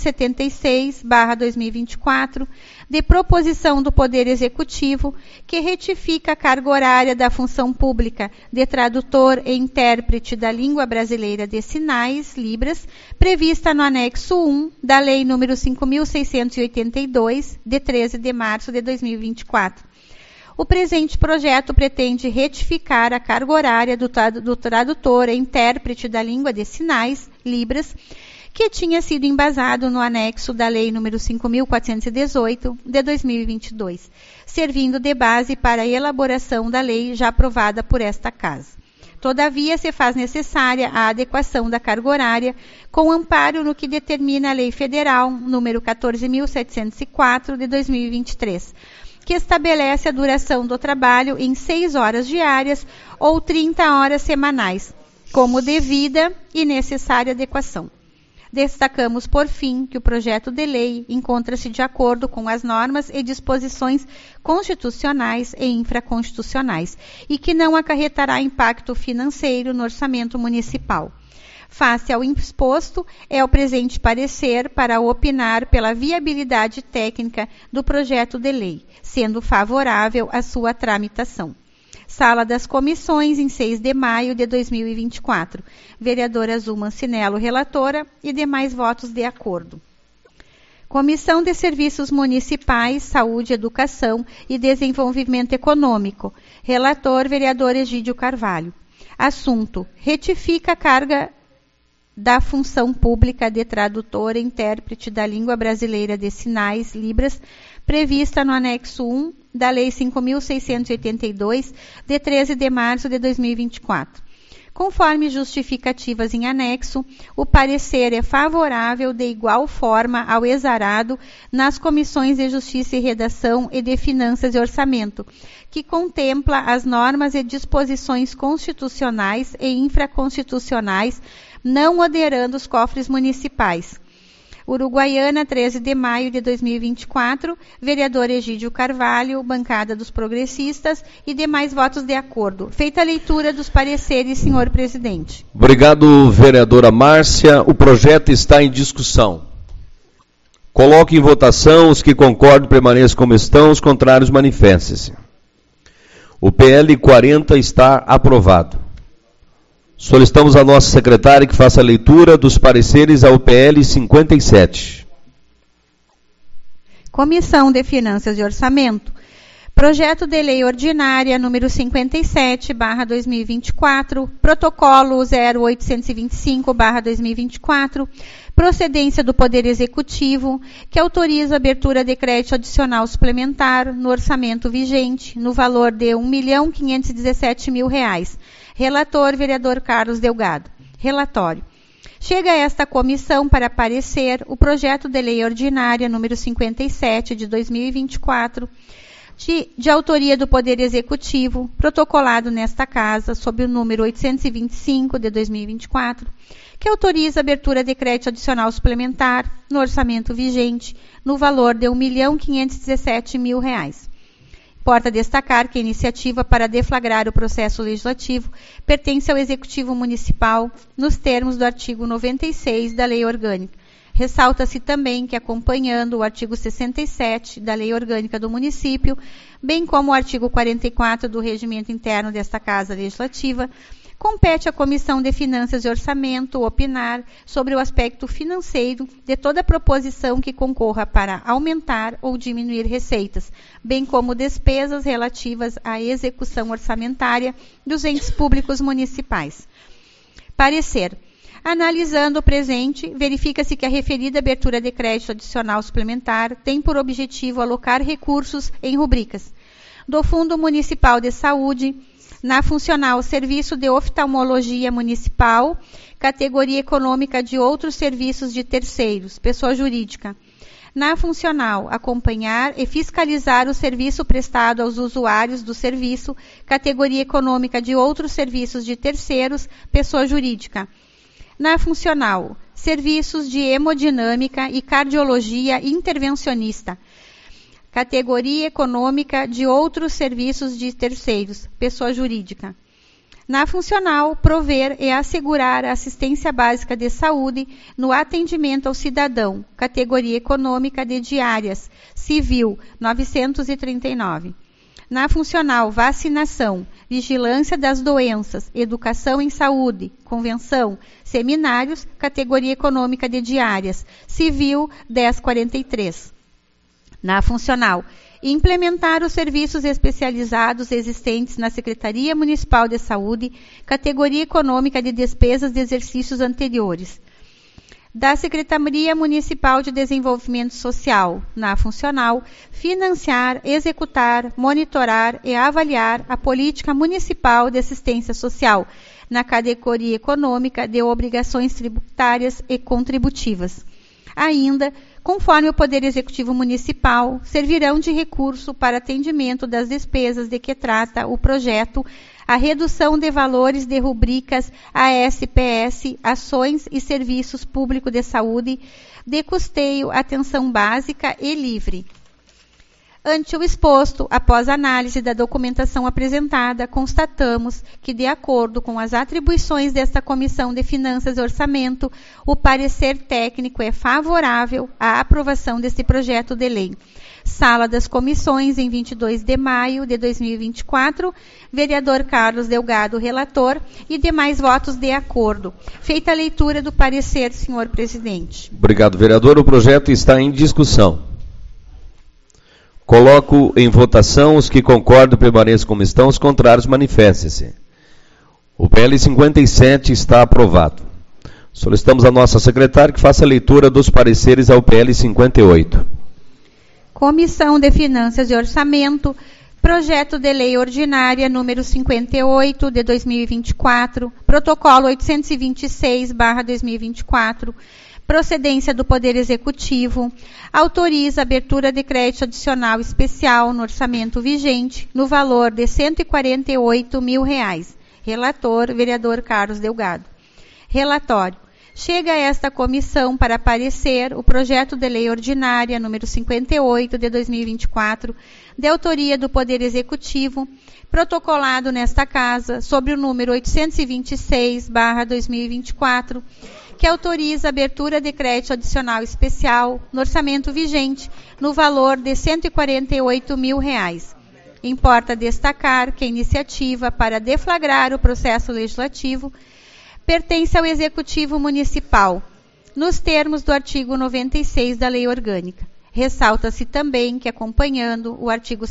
576/2024, de proposição do Poder Executivo, que retifica a carga horária da função pública de tradutor e intérprete da língua brasileira de sinais, Libras, prevista no anexo 1 da Lei número 5.682, de 13 de março de 2024. O presente projeto pretende retificar a carga horária do tradutor e intérprete da língua de sinais, Libras, que tinha sido embasado no anexo da Lei número 5.418, de 2022, servindo de base para a elaboração da lei já aprovada por esta Casa. Todavia, se faz necessária a adequação da carga horária, com amparo no que determina a Lei Federal número 14.704, de 2023, que estabelece a duração do trabalho em 6 horas diárias ou 30 horas semanais, como devida e necessária adequação. Destacamos, por fim, que o projeto de lei encontra-se de acordo com as normas e disposições constitucionais e infraconstitucionais e que não acarretará impacto financeiro no orçamento municipal. Face ao exposto, é o presente parecer para opinar pela viabilidade técnica do projeto de lei, sendo favorável à sua tramitação. Sala das Comissões, em 6 de maio de 2024. Vereadora Zuma Ancinello, relatora, e demais votos de acordo. Comissão de Serviços Municipais, Saúde, Educação e Desenvolvimento Econômico. Relator, vereador Egídio Carvalho. Assunto: retifica a carga da função pública de tradutor e intérprete da língua brasileira de sinais, Libras, prevista no anexo 1 da Lei 5.682, de 13 de março de 2024. Conforme justificativas em anexo, o parecer é favorável de igual forma ao exarado nas comissões de Justiça e Redação e de Finanças e Orçamento, que contempla as normas e disposições constitucionais e infraconstitucionais, não onerando os cofres municipais. Uruguaiana, 13 de maio de 2024, vereador Egídio Carvalho, bancada dos progressistas e demais votos de acordo. Feita a leitura dos pareceres, senhor presidente. Obrigado, vereadora Márcia. O projeto está em discussão. Coloque em votação. Os que concordam permaneçam como estão, os contrários manifestem-se. O PL 40 está aprovado. Solicitamos à nossa secretária que faça a leitura dos pareceres ao PL 57. Comissão de Finanças e Orçamento. Projeto de Lei Ordinária número 57/2024, Protocolo 0825/2024, procedência do Poder Executivo, que autoriza a abertura de crédito adicional suplementar no orçamento vigente, no valor de R$ 1.517.000. Relator, vereador Carlos Delgado. Relatório. Chega a esta comissão para parecer o projeto de lei ordinária número 57 de 2024, de autoria do Poder Executivo, protocolado nesta casa, sob o número 825 de 2024, que autoriza a abertura de crédito adicional suplementar no orçamento vigente, no valor de R$ 1.517.000. Importa destacar que a iniciativa para deflagrar o processo legislativo pertence ao Executivo Municipal, nos termos do artigo 96 da Lei Orgânica. Ressalta-se também que, acompanhando o artigo 67 da Lei Orgânica do Município, bem como o artigo 44 do Regimento Interno desta Casa Legislativa, compete à Comissão de Finanças e Orçamento opinar sobre o aspecto financeiro de toda proposição que concorra para aumentar ou diminuir receitas, bem como despesas relativas à execução orçamentária dos entes públicos municipais. Parecer. Analisando o presente, verifica-se que a referida abertura de crédito adicional suplementar tem por objetivo alocar recursos em rubricas do Fundo Municipal de Saúde, na funcional Serviço de Oftalmologia Municipal, categoria econômica de outros serviços de terceiros, pessoa jurídica. Na funcional acompanhar e fiscalizar o serviço prestado aos usuários do serviço, categoria econômica de outros serviços de terceiros, pessoa jurídica. Na funcional, serviços de hemodinâmica e cardiologia intervencionista, categoria econômica de outros serviços de terceiros, pessoa jurídica. Na funcional, prover e assegurar a assistência básica de saúde no atendimento ao cidadão, categoria econômica de diárias, civil, 939. Na funcional, vacinação, vigilância das doenças, educação em saúde, convenção, seminários, categoria econômica de diárias, civil, 1043. Na funcional, implementar os serviços especializados existentes na Secretaria Municipal de Saúde, categoria econômica de despesas de exercícios anteriores. Da Secretaria Municipal de Desenvolvimento Social, na funcional, financiar, executar, monitorar e avaliar a política municipal de assistência social, na categoria econômica de obrigações tributárias e contributivas. Ainda, conforme o Poder Executivo Municipal, servirão de recurso para atendimento das despesas de que trata o projeto a redução de valores de rubricas ASPS, Ações e Serviços Públicos de Saúde, de custeio, atenção básica e livre. Ante o exposto, após análise da documentação apresentada, constatamos que, de acordo com as atribuições desta Comissão de Finanças e Orçamento, o parecer técnico é favorável à aprovação deste projeto de lei. Sala das Comissões, em 22 de maio de 2024, vereador Carlos Delgado, relator, e demais votos de acordo. Feita a leitura do parecer, senhor presidente. Obrigado, vereador. O projeto está em discussão. Coloco em votação. Os que concordam permaneçam como estão, os contrários manifestem-se. O PL 57 está aprovado. Solicitamos à nossa secretária que faça a leitura dos pareceres ao PL 58. Comissão de Finanças e Orçamento, projeto de lei ordinária número 58 de 2024, protocolo 826/2024, procedência do Poder Executivo, autoriza a abertura de crédito adicional especial no orçamento vigente, no valor de R$ 148 mil. Relator, vereador Carlos Delgado. Relatório. Chega a esta comissão para parecer o projeto de lei ordinária número 58 de 2024, de autoria do Poder Executivo, protocolado nesta Casa, sobre o número 826/2024, que autoriza a abertura de crédito adicional especial no orçamento vigente, no valor de R$ 148 mil. Importa destacar que a iniciativa para deflagrar o processo legislativo pertence ao Executivo Municipal, nos termos do artigo 96 da Lei Orgânica. Ressalta-se também que, acompanhando o artigo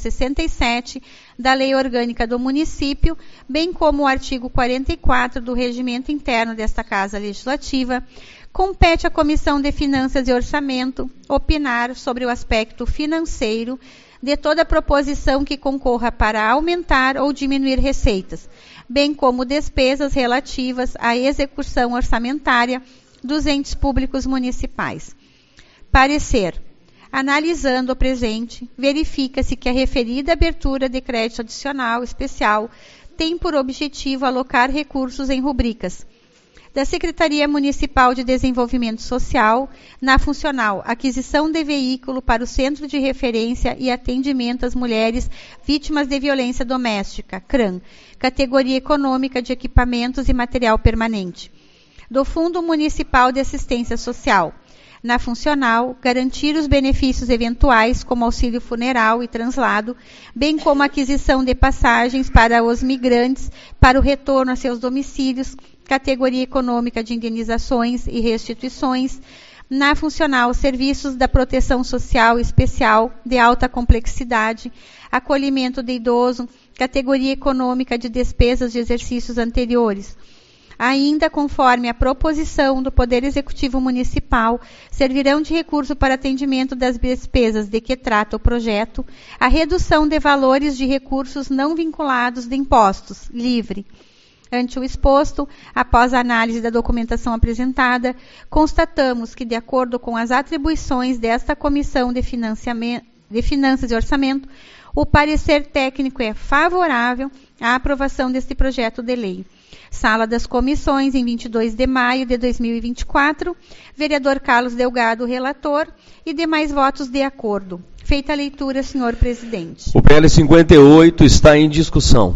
67 da Lei Orgânica do Município, bem como o artigo 44 do Regimento Interno desta Casa Legislativa, compete à Comissão de Finanças e Orçamento opinar sobre o aspecto financeiro de toda proposição que concorra para aumentar ou diminuir receitas, bem como despesas relativas à execução orçamentária dos entes públicos municipais. Parecer. Analisando o presente, verifica-se que a referida abertura de crédito adicional especial tem por objetivo alocar recursos em rubricas da Secretaria Municipal de Desenvolvimento Social, na funcional Aquisição de Veículo para o Centro de Referência e Atendimento às Mulheres Vítimas de Violência Doméstica, CRAM, categoria econômica de Equipamentos e Material Permanente, do Fundo Municipal de Assistência Social, na funcional, garantir os benefícios eventuais, como auxílio funeral e translado, bem como aquisição de passagens para os migrantes para o retorno a seus domicílios, categoria econômica de indenizações e restituições, na funcional, serviços da proteção social especial de alta complexidade, acolhimento de idoso, categoria econômica de despesas de exercícios anteriores. Ainda conforme a proposição do Poder Executivo Municipal, servirão de recurso para atendimento das despesas de que trata o projeto, a redução de valores de recursos não vinculados de impostos, livre. Ante o exposto, após a análise da documentação apresentada, constatamos que, de acordo com as atribuições desta Comissão de Finanças e Orçamento, o parecer técnico é favorável à aprovação deste projeto de lei. Sala das Comissões, em 22 de maio de 2024, vereador Carlos Delgado, relator, e demais votos de acordo. Feita a leitura, senhor presidente. O PL 58 está em discussão.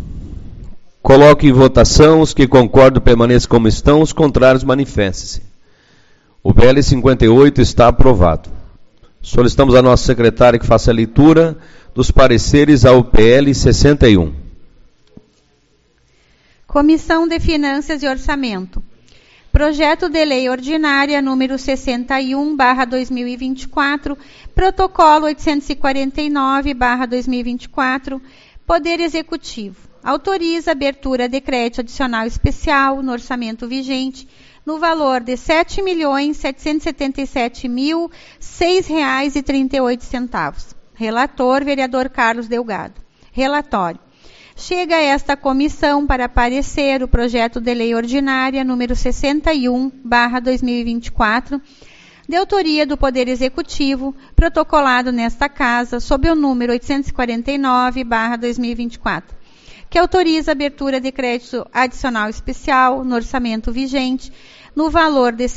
Coloque em votação. Os que concordam permaneçam como estão, os contrários manifestem-se. O PL 58 está aprovado. Solicitamos à nossa secretária que faça a leitura dos pareceres ao PL 61. Comissão de Finanças e Orçamento. Projeto de Lei Ordinária número 61/2024, Protocolo 849/2024, Poder Executivo. Autoriza a abertura de crédito adicional especial no orçamento vigente no valor de R$ 7.777.006,38. Relator, vereador Carlos Delgado. Relatório. Chega a esta comissão para parecer o projeto de lei ordinária número 61/2024, de autoria do Poder Executivo, protocolado nesta Casa, sob o número 849/2024, que autoriza a abertura de crédito adicional especial no orçamento vigente, no valor de R$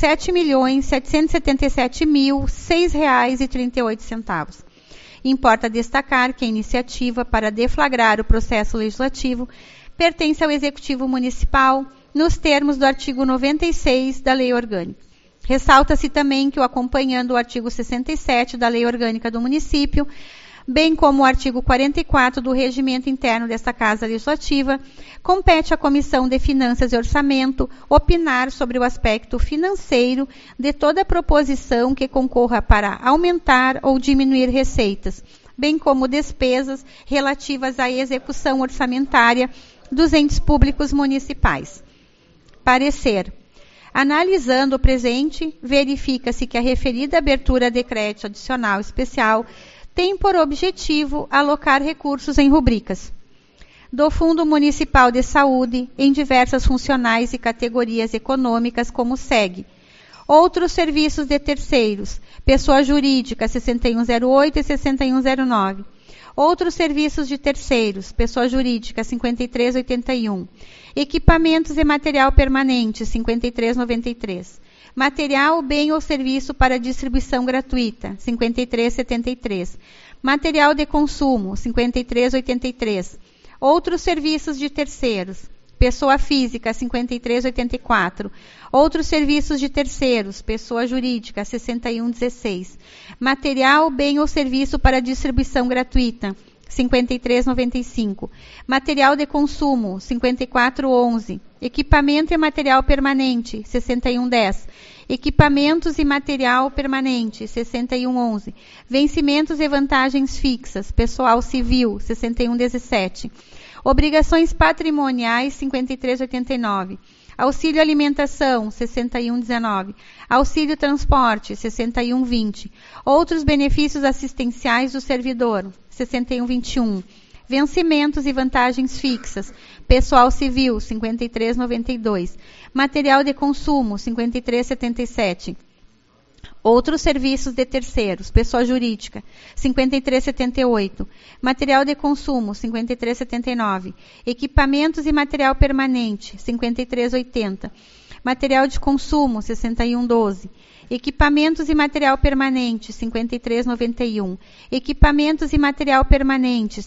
7.777.006,38. Importa destacar que a iniciativa para deflagrar o processo legislativo pertence ao Executivo Municipal, nos termos do artigo 96 da Lei Orgânica. Ressalta-se também que, acompanhando o artigo 67 da Lei Orgânica do Município, bem como o artigo 44 do Regimento Interno desta Casa Legislativa, compete à Comissão de Finanças e Orçamento opinar sobre o aspecto financeiro de toda proposição que concorra para aumentar ou diminuir receitas, bem como despesas relativas à execução orçamentária dos entes públicos municipais. Parecer. Analisando o presente, verifica-se que a referida abertura de crédito adicional especial tem por objetivo alocar recursos em rubricas do Fundo Municipal de Saúde em diversas funcionais e categorias econômicas, como segue: outros serviços de terceiros, pessoa jurídica 6108 e 6109. Outros serviços de terceiros, pessoa jurídica 5381. Equipamentos e material permanente 5393. Material, bem ou serviço para distribuição gratuita, 5373. Material de consumo, 5383. Outros serviços de terceiros. Pessoa física, 5384. Outros serviços de terceiros. Pessoa jurídica, 6116. Material, bem ou serviço para distribuição gratuita, 5395. Material de consumo, 5411. Equipamento e material permanente, 6110. Equipamentos e material permanente, 6111. Vencimentos e vantagens fixas, pessoal civil, 6117. Obrigações patrimoniais, 5389. Auxílio alimentação, 6119. Auxílio transporte, 6120. Outros benefícios assistenciais do servidor, 6121. Vencimentos e vantagens fixas, pessoal civil, 5392. Material de consumo, 5377. Outros serviços de terceiros, pessoa jurídica, 5378. Material de consumo, 5379. Equipamentos e material permanente, 5380. Material de consumo, 6112. Equipamentos e material permanente, 5391. Equipamentos e material permanente,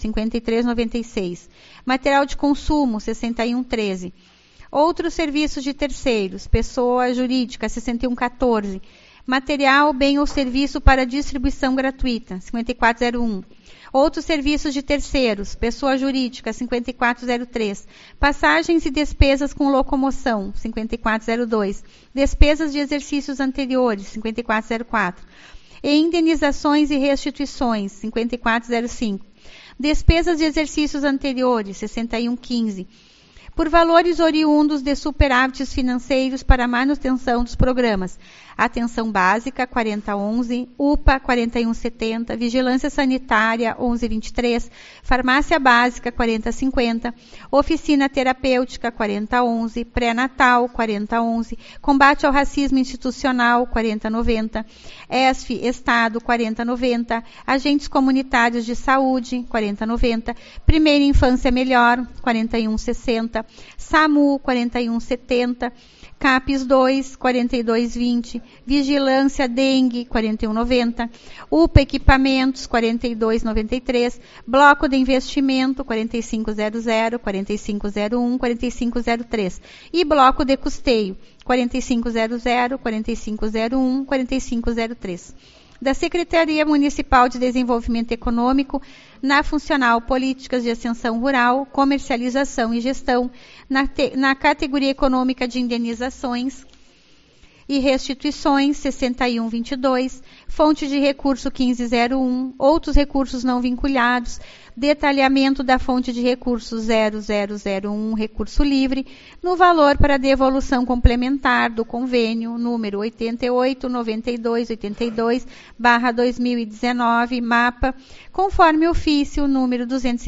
5396. Material de consumo, 6113. Outros serviços de terceiros, pessoa jurídica, 6114. Material, bem ou serviço para distribuição gratuita, 5401. Outros serviços de terceiros, pessoa jurídica, 5403. Passagens e despesas com locomoção, 5402. Despesas de exercícios anteriores, 5404. E indenizações e restituições, 5405. Despesas de exercícios anteriores, 6115. Por valores oriundos de superávites financeiros para manutenção dos programas: Atenção Básica, 4011, UPA, 4170, Vigilância Sanitária, 1123, Farmácia Básica, 4050, Oficina Terapêutica, 4011, Pré-Natal, 4011, Combate ao Racismo Institucional, 4090, ESF, Estado, 4090, Agentes Comunitários de Saúde, 4090, Primeira Infância Melhor, 4160, SAMU, 4170, CAPES 2, 4220, Vigilância Dengue, 4190, UPA Equipamentos, 4293, Bloco de Investimento, 4500, 4501, 4503 e Bloco de Custeio, 4500, 4501, 4503. Da Secretaria Municipal de Desenvolvimento Econômico, na funcional Políticas de Extensão Rural, Comercialização e Gestão, na categoria econômica de indenizações e restituições, 6122, fonte de recurso 1501, outros recursos não vinculados, detalhamento da fonte de recurso 0001, recurso livre, no valor para devolução complementar do convênio número 889282/2019, MAPA, conforme ofício número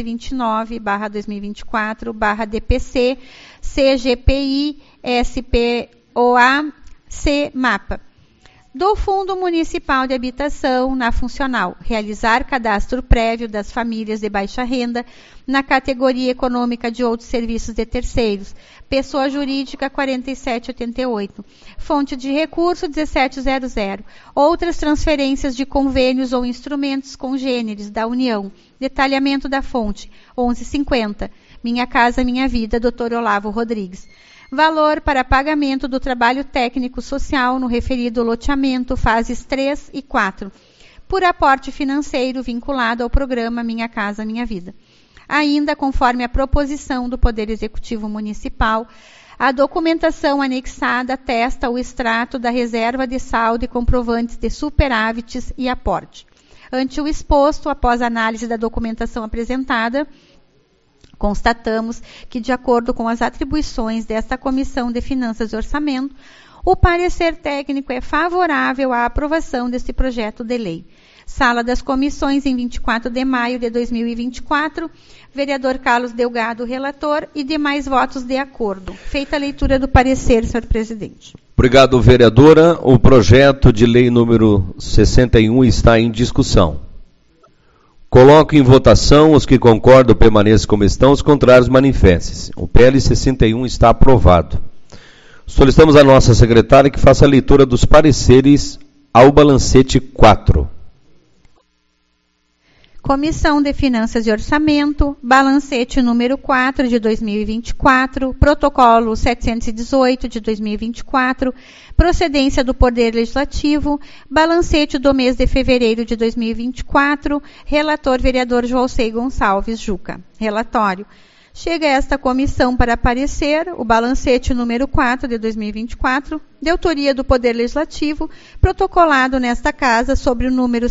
229/2024/DPC, CGPI, SPOA, C-MAPA, do Fundo Municipal de Habitação na funcional, realizar cadastro prévio das famílias de baixa renda na categoria econômica de outros serviços de terceiros, pessoa jurídica 4788, fonte de recurso 1700, outras transferências de convênios ou instrumentos congêneres da União, detalhamento da fonte 1150, Minha Casa Minha Vida, Dr. Olavo Rodrigues. Valor para pagamento do trabalho técnico social no referido loteamento, fases 3 e 4, por aporte financeiro vinculado ao programa Minha Casa Minha Vida. Ainda, conforme a proposição do Poder Executivo Municipal, a documentação anexada atesta o extrato da reserva de saldo e comprovantes de superávites e aporte. Ante o exposto, após análise da documentação apresentada, constatamos que, de acordo com as atribuições desta Comissão de Finanças e Orçamento, o parecer técnico é favorável à aprovação deste projeto de lei. Sala das Comissões, em 24 de maio de 2024, vereador Carlos Delgado, relator, e demais votos de acordo. Feita a leitura do parecer, senhor presidente. Obrigado, vereadora. O projeto de lei número 61 está em discussão. Coloco em votação. Os que concordam permaneçam como estão, os contrários manifestem-se. O PL 61 está aprovado. Solicitamos à nossa secretária que faça a leitura dos pareceres ao balancete 4. Comissão de Finanças e Orçamento, balancete número 4 de 2024, protocolo 718 de 2024, procedência do Poder Legislativo, balancete do mês de fevereiro de 2024, relator vereador Joalcei Gonçalves Juca. Relatório. Chega esta comissão para parecer o balancete número 4 de 2024, de autoria do Poder Legislativo, protocolado nesta Casa sobre o número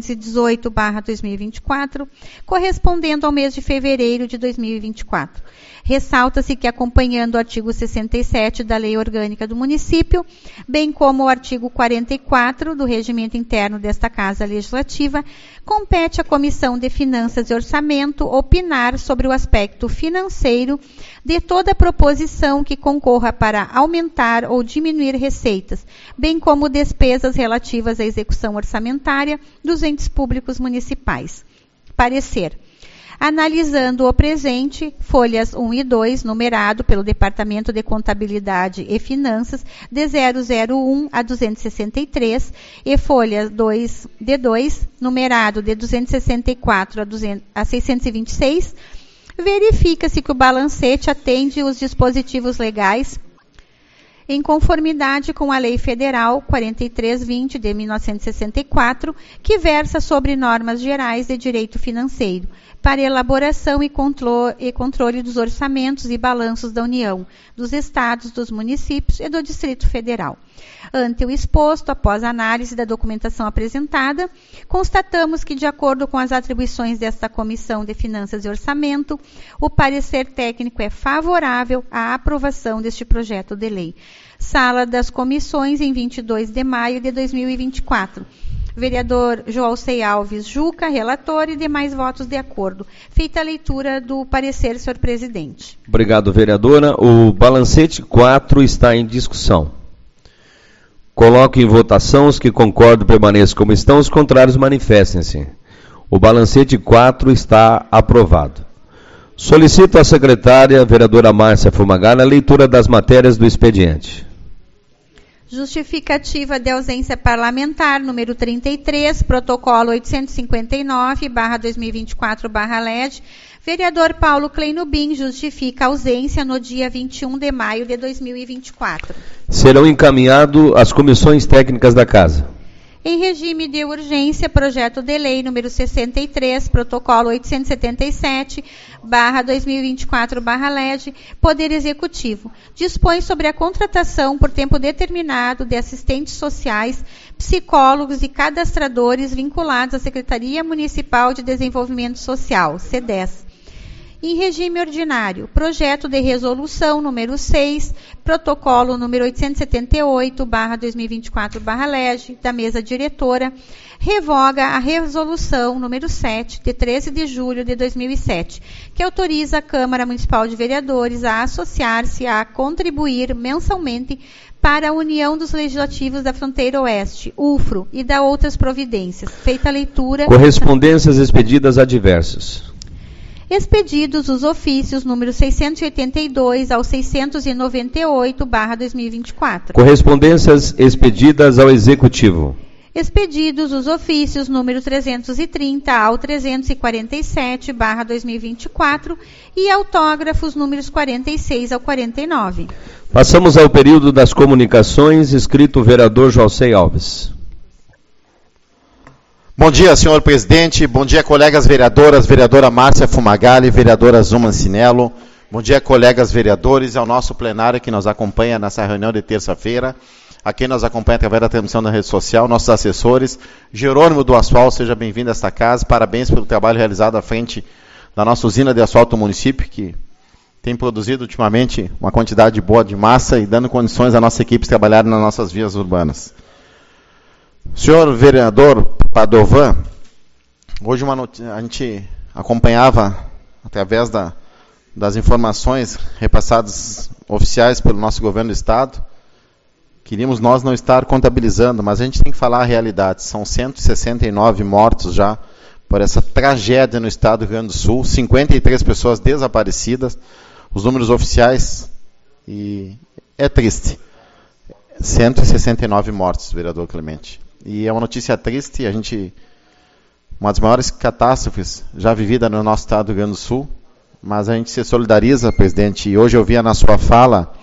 718/2024, correspondendo ao mês de fevereiro de 2024. Ressalta-se que, acompanhando o artigo 67 da Lei Orgânica do Município, bem como o artigo 44 do Regimento Interno desta Casa Legislativa, compete à Comissão de Finanças e Orçamento opinar sobre o aspecto financeiro de toda proposição que concorra para aumentar ou diminuir receitas, bem como despesas relativas à execução orçamentária dos entes públicos municipais. Parecer. Analisando o presente, folhas 1 e 2, numerado pelo Departamento de Contabilidade e Finanças, de 001 a 263, e folhas 2 de 2, numerado de 264 a 626, verifica-se que o balancete atende os dispositivos legais em conformidade com a Lei Federal 4320 de 1964, que versa sobre normas gerais de direito financeiro, para elaboração e controle dos orçamentos e balanços da União, dos Estados, dos municípios e do Distrito Federal. Ante o exposto, após a análise da documentação apresentada, constatamos que, de acordo com as atribuições desta Comissão de Finanças e Orçamento, o parecer técnico é favorável à aprovação deste projeto de lei. Sala das Comissões, em 22 de maio de 2024. Vereador Joalcei Alves Juca, relator, e demais votos de acordo. Feita a leitura do parecer, senhor presidente. Obrigado, vereadora. O balancete 4 está em discussão. Coloco em votação. Os que concordam permaneçam como estão, os contrários manifestem-se. O balancete 4 está aprovado. Solicito à secretária, vereadora Márcia Fumagalli, a leitura das matérias do expediente. Justificativa de ausência parlamentar, número 33, protocolo 859/2024/LED. Vereador Paulo Kleinubin justifica a ausência no dia 21 de maio de 2024. Serão encaminhados às comissões técnicas da Casa. Em regime de urgência, projeto de lei número 63, protocolo 877/2024/LED, Poder Executivo, dispõe sobre a contratação por tempo determinado de assistentes sociais, psicólogos e cadastradores vinculados à Secretaria Municipal de Desenvolvimento Social, CEDES. Em regime ordinário, projeto de resolução número 6, protocolo número 878/2024/LEG, da mesa diretora, revoga a resolução número 7, de 13 de julho de 2007, que autoriza a Câmara Municipal de Vereadores a associar-se a contribuir mensalmente para a União dos Legislativos da Fronteira Oeste, UFRO, e da outras providências. Feita a leitura... Correspondências expedidas a diversos. Expedidos os ofícios número 682 ao 698/2024. Correspondências expedidas ao Executivo. Expedidos os ofícios número 330 ao 347/2024 e autógrafos números 46 ao 49. Passamos ao período das comunicações, escrito o vereador Joalcey Alves. Bom dia, senhor presidente. Bom dia, colegas vereadoras, vereadora Márcia Fumagalli, vereadora Zuma Cinello. Bom dia, colegas vereadores, ao nosso plenário que nos acompanha nessa reunião de terça-feira, a quem nos acompanha através da transmissão da rede social, nossos assessores. Jerônimo do Asfalto, seja bem-vindo a esta casa. Parabéns pelo trabalho realizado à frente da nossa usina de asfalto do município, que tem produzido ultimamente uma quantidade boa de massa e dando condições à nossa equipe de trabalhar nas nossas vias urbanas. Senhor vereador Padovan, hoje a gente acompanhava, através das informações repassadas oficiais pelo nosso governo do Estado, queríamos nós não estar contabilizando, mas a gente tem que falar a realidade. São 169 mortos já por essa tragédia no Estado do Rio Grande do Sul, 53 pessoas desaparecidas, os números oficiais, e é triste. 169 mortos, vereador Clemente. E é uma notícia triste, uma das maiores catástrofes já vivida no nosso estado do Rio Grande do Sul, mas a gente se solidariza, presidente, e hoje eu via na sua fala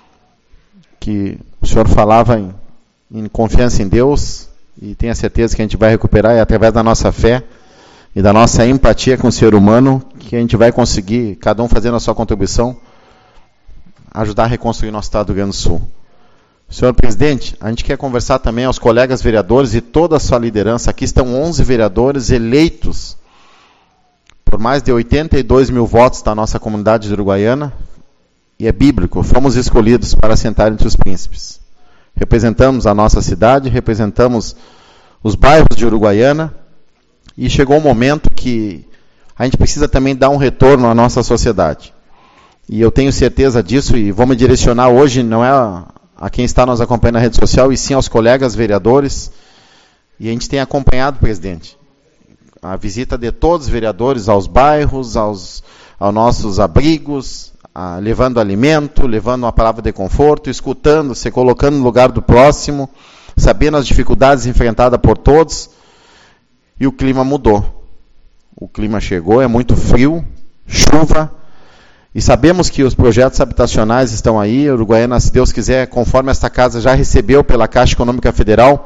que o senhor falava em confiança em Deus, e tenho a certeza que a gente vai recuperar, e através da nossa fé e da nossa empatia com o ser humano, que a gente vai conseguir, cada um fazendo a sua contribuição, ajudar a reconstruir nosso estado do Rio Grande do Sul. Senhor presidente, a gente quer conversar também aos colegas vereadores e toda a sua liderança. Aqui estão 11 vereadores eleitos por mais de 82 mil votos da nossa comunidade de Uruguaiana, e é bíblico, fomos escolhidos para sentar entre os príncipes. Representamos a nossa cidade, representamos os bairros de Uruguaiana, e chegou um momento que a gente precisa também dar um retorno à nossa sociedade. E eu tenho certeza disso, e vou me direcionar hoje, não é a quem está nos acompanhando na rede social, e sim aos colegas vereadores. E a gente tem acompanhado, presidente, a visita de todos os vereadores aos bairros, aos nossos abrigos, levando alimento, levando uma palavra de conforto, escutando, se colocando no lugar do próximo, sabendo as dificuldades enfrentadas por todos. E o clima mudou. O clima chegou, é muito frio, chuva, e sabemos que os projetos habitacionais estão aí. A Uruguaiana, se Deus quiser, conforme esta casa já recebeu pela Caixa Econômica Federal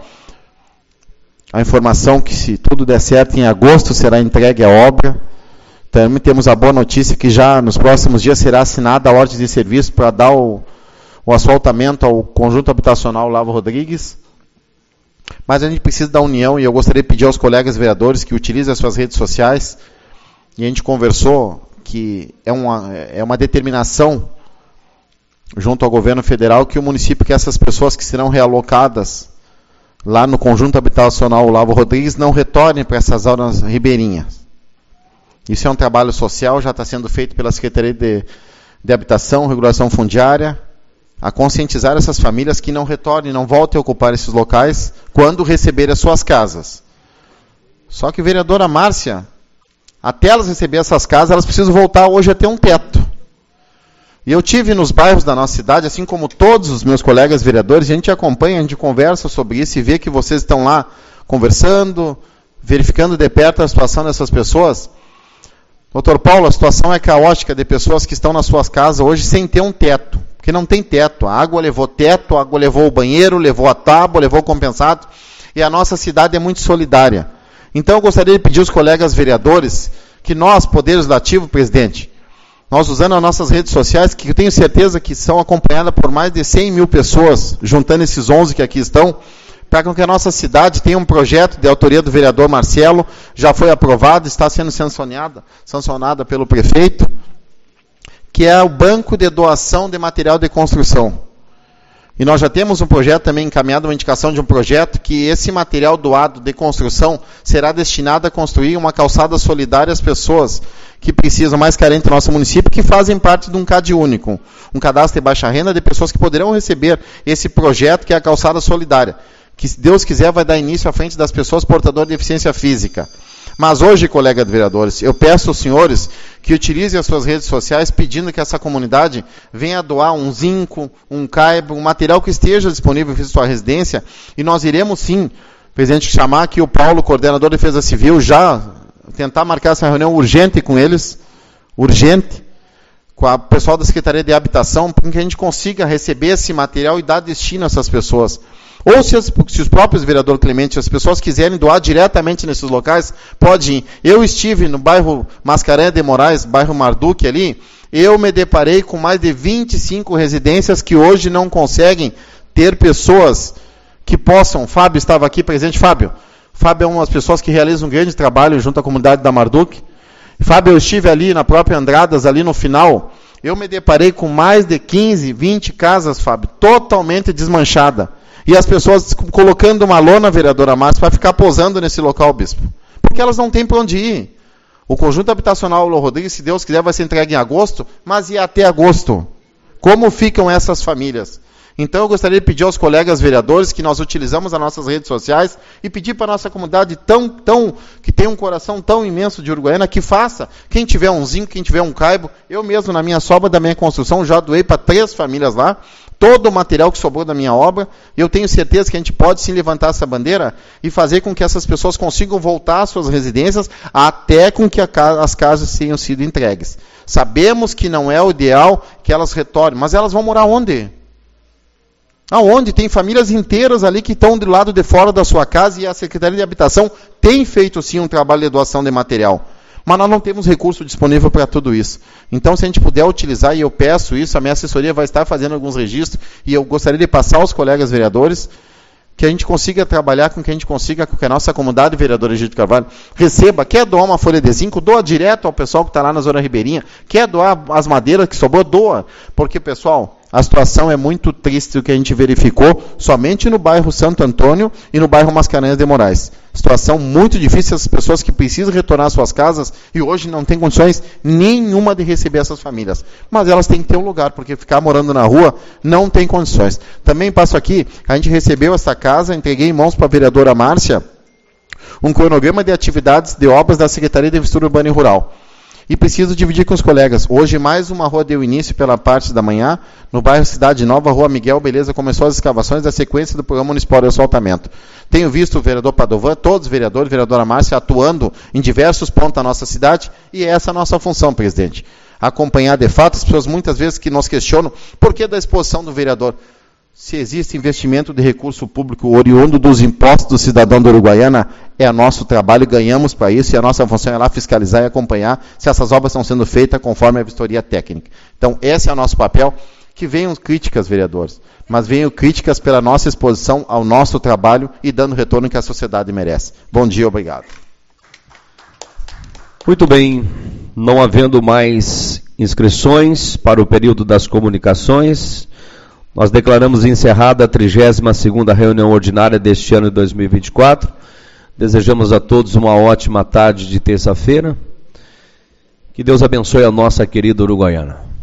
a informação que, se tudo der certo, em agosto será entregue a obra. Também temos a boa notícia que já nos próximos dias será assinada a ordem de serviço para dar o asfaltamento ao conjunto habitacional Lavo Rodrigues. Mas a gente precisa da união, e eu gostaria de pedir aos colegas vereadores que utilizem as suas redes sociais, e a gente conversou que é uma determinação junto ao governo federal que o município, que essas pessoas que serão realocadas lá no conjunto habitacional Lavo Rodrigues não retornem para essas zonas ribeirinhas. Isso é um trabalho social, já está sendo feito pela Secretaria de Habitação, Regulação Fundiária, a conscientizar essas famílias que não retornem, não voltem a ocupar esses locais quando receberem as suas casas. Só que, vereadora Márcia, até elas receberem essas casas, elas precisam voltar hoje a ter um teto. E eu tive nos bairros da nossa cidade, assim como todos os meus colegas vereadores, a gente acompanha, a gente conversa sobre isso e vê que vocês estão lá conversando, verificando de perto a situação dessas pessoas. Doutor Paulo, a situação é caótica de pessoas que estão nas suas casas hoje sem ter um teto, porque não tem teto. A água levou teto, a água levou o banheiro, levou a tábua, levou o compensado, e a nossa cidade é muito solidária. Então eu gostaria de pedir aos colegas vereadores que nós, Poder Legislativo, presidente, nós usando as nossas redes sociais, que eu tenho certeza que são acompanhadas por mais de 100 mil pessoas, juntando esses 11 que aqui estão, para que a nossa cidade tenha um projeto de autoria do vereador Marcelo, já foi aprovado, está sendo sancionada pelo prefeito, que é o Banco de Doação de Material de Construção. E nós já temos um projeto também encaminhado, uma indicação de um projeto, que esse material doado de construção será destinado a construir uma calçada solidária às pessoas que precisam, mais carentes do nosso município, que fazem parte de um CAD único, um cadastro de baixa renda de pessoas que poderão receber esse projeto que é a Calçada Solidária, que, se Deus quiser, vai dar início à frente das pessoas portadoras de deficiência física. Mas hoje, colegas vereadores, eu peço aos senhores que utilizem as suas redes sociais pedindo que essa comunidade venha doar um zinco, um caibo, um material que esteja disponível em sua residência, e nós iremos sim, presidente, chamar aqui o Paulo, coordenador de Defesa Civil, já tentar marcar essa reunião urgente com eles, urgente, com o pessoal da Secretaria de Habitação, para que a gente consiga receber esse material e dar destino a essas pessoas. Ou se os próprios vereador Clemente, as pessoas quiserem doar diretamente nesses locais, pode ir. Eu estive no bairro Mascarenhas de Moraes, bairro Marduk ali, eu me deparei com mais de 25 residências que hoje não conseguem ter pessoas que possam. Fábio estava aqui presente. Fábio é uma das pessoas que realiza um grande trabalho junto à comunidade da Marduk. Fábio, eu estive ali na própria Andradas, ali no final, eu me deparei com mais de 15, 20 casas, Fábio, totalmente desmanchada. E as pessoas colocando uma lona, vereadora Márcia, para ficar posando nesse local, bispo. Porque elas não têm para onde ir. O conjunto habitacional Lô Rodrigues, se Deus quiser, vai ser entregue em agosto, mas e até agosto? Como ficam essas famílias? Então eu gostaria de pedir aos colegas vereadores que nós utilizamos as nossas redes sociais e pedir para a nossa comunidade que tem um coração tão imenso de Uruguaiana, que faça. Quem tiver um zinco, quem tiver um caibo, eu mesmo na minha sobra da minha construção já doei para 3 famílias lá, todo o material que sobrou da minha obra, e eu tenho certeza que a gente pode sim levantar essa bandeira e fazer com que essas pessoas consigam voltar às suas residências até com que as casas tenham sido entregues. Sabemos que não é o ideal que elas retornem, mas elas vão morar onde? Aonde? Tem famílias inteiras ali que estão do lado de fora da sua casa, e a Secretaria de Habitação tem feito sim um trabalho de doação de material. Mas nós não temos recurso disponível para tudo isso. Então, se a gente puder utilizar, e eu peço isso, a minha assessoria vai estar fazendo alguns registros, e eu gostaria de passar aos colegas vereadores, que a gente consiga trabalhar com que a gente consiga, com que a nossa comunidade, vereador Egídio Carvalho, receba. Quer doar uma folha de zinco, doa direto ao pessoal que está lá na Zona Ribeirinha. Quer doar as madeiras que sobrou, doa. Porque, pessoal, a situação é muito triste, o que a gente verificou somente no bairro Santo Antônio e no bairro Mascarenhas de Moraes. Situação muito difícil, as pessoas que precisam retornar às suas casas e hoje não têm condições nenhuma de receber essas famílias. Mas elas têm que ter um lugar, porque ficar morando na rua não tem condições. Também passo aqui, a gente recebeu essa casa, entreguei em mãos para a vereadora Márcia um cronograma de atividades de obras da Secretaria de Infraestrutura Urbana e Rural. E preciso dividir com os colegas. Hoje mais uma rua deu início pela parte da manhã, no bairro Cidade Nova, Rua Miguel Beleza, começou as escavações da sequência do Programa Municipal de Asfaltamento. Tenho visto o vereador Padovan, todos os vereadores, vereadora Márcia, atuando em diversos pontos da nossa cidade, e essa é a nossa função, presidente. Acompanhar de fato as pessoas muitas vezes que nos questionam por que da exposição do vereador. Se existe investimento de recurso público oriundo dos impostos do cidadão da Uruguaiana, é nosso trabalho, ganhamos para isso, e a nossa função é lá fiscalizar e acompanhar se essas obras estão sendo feitas conforme a vistoria técnica. Então, esse é o nosso papel. Que venham críticas, vereadores, mas venham críticas pela nossa exposição ao nosso trabalho e dando o retorno que a sociedade merece. Bom dia, obrigado. Muito bem, não havendo mais inscrições para o período das comunicações, nós declaramos encerrada a 32ª reunião ordinária deste ano de 2024. Desejamos a todos uma ótima tarde de terça-feira. Que Deus abençoe a nossa querida Uruguaiana.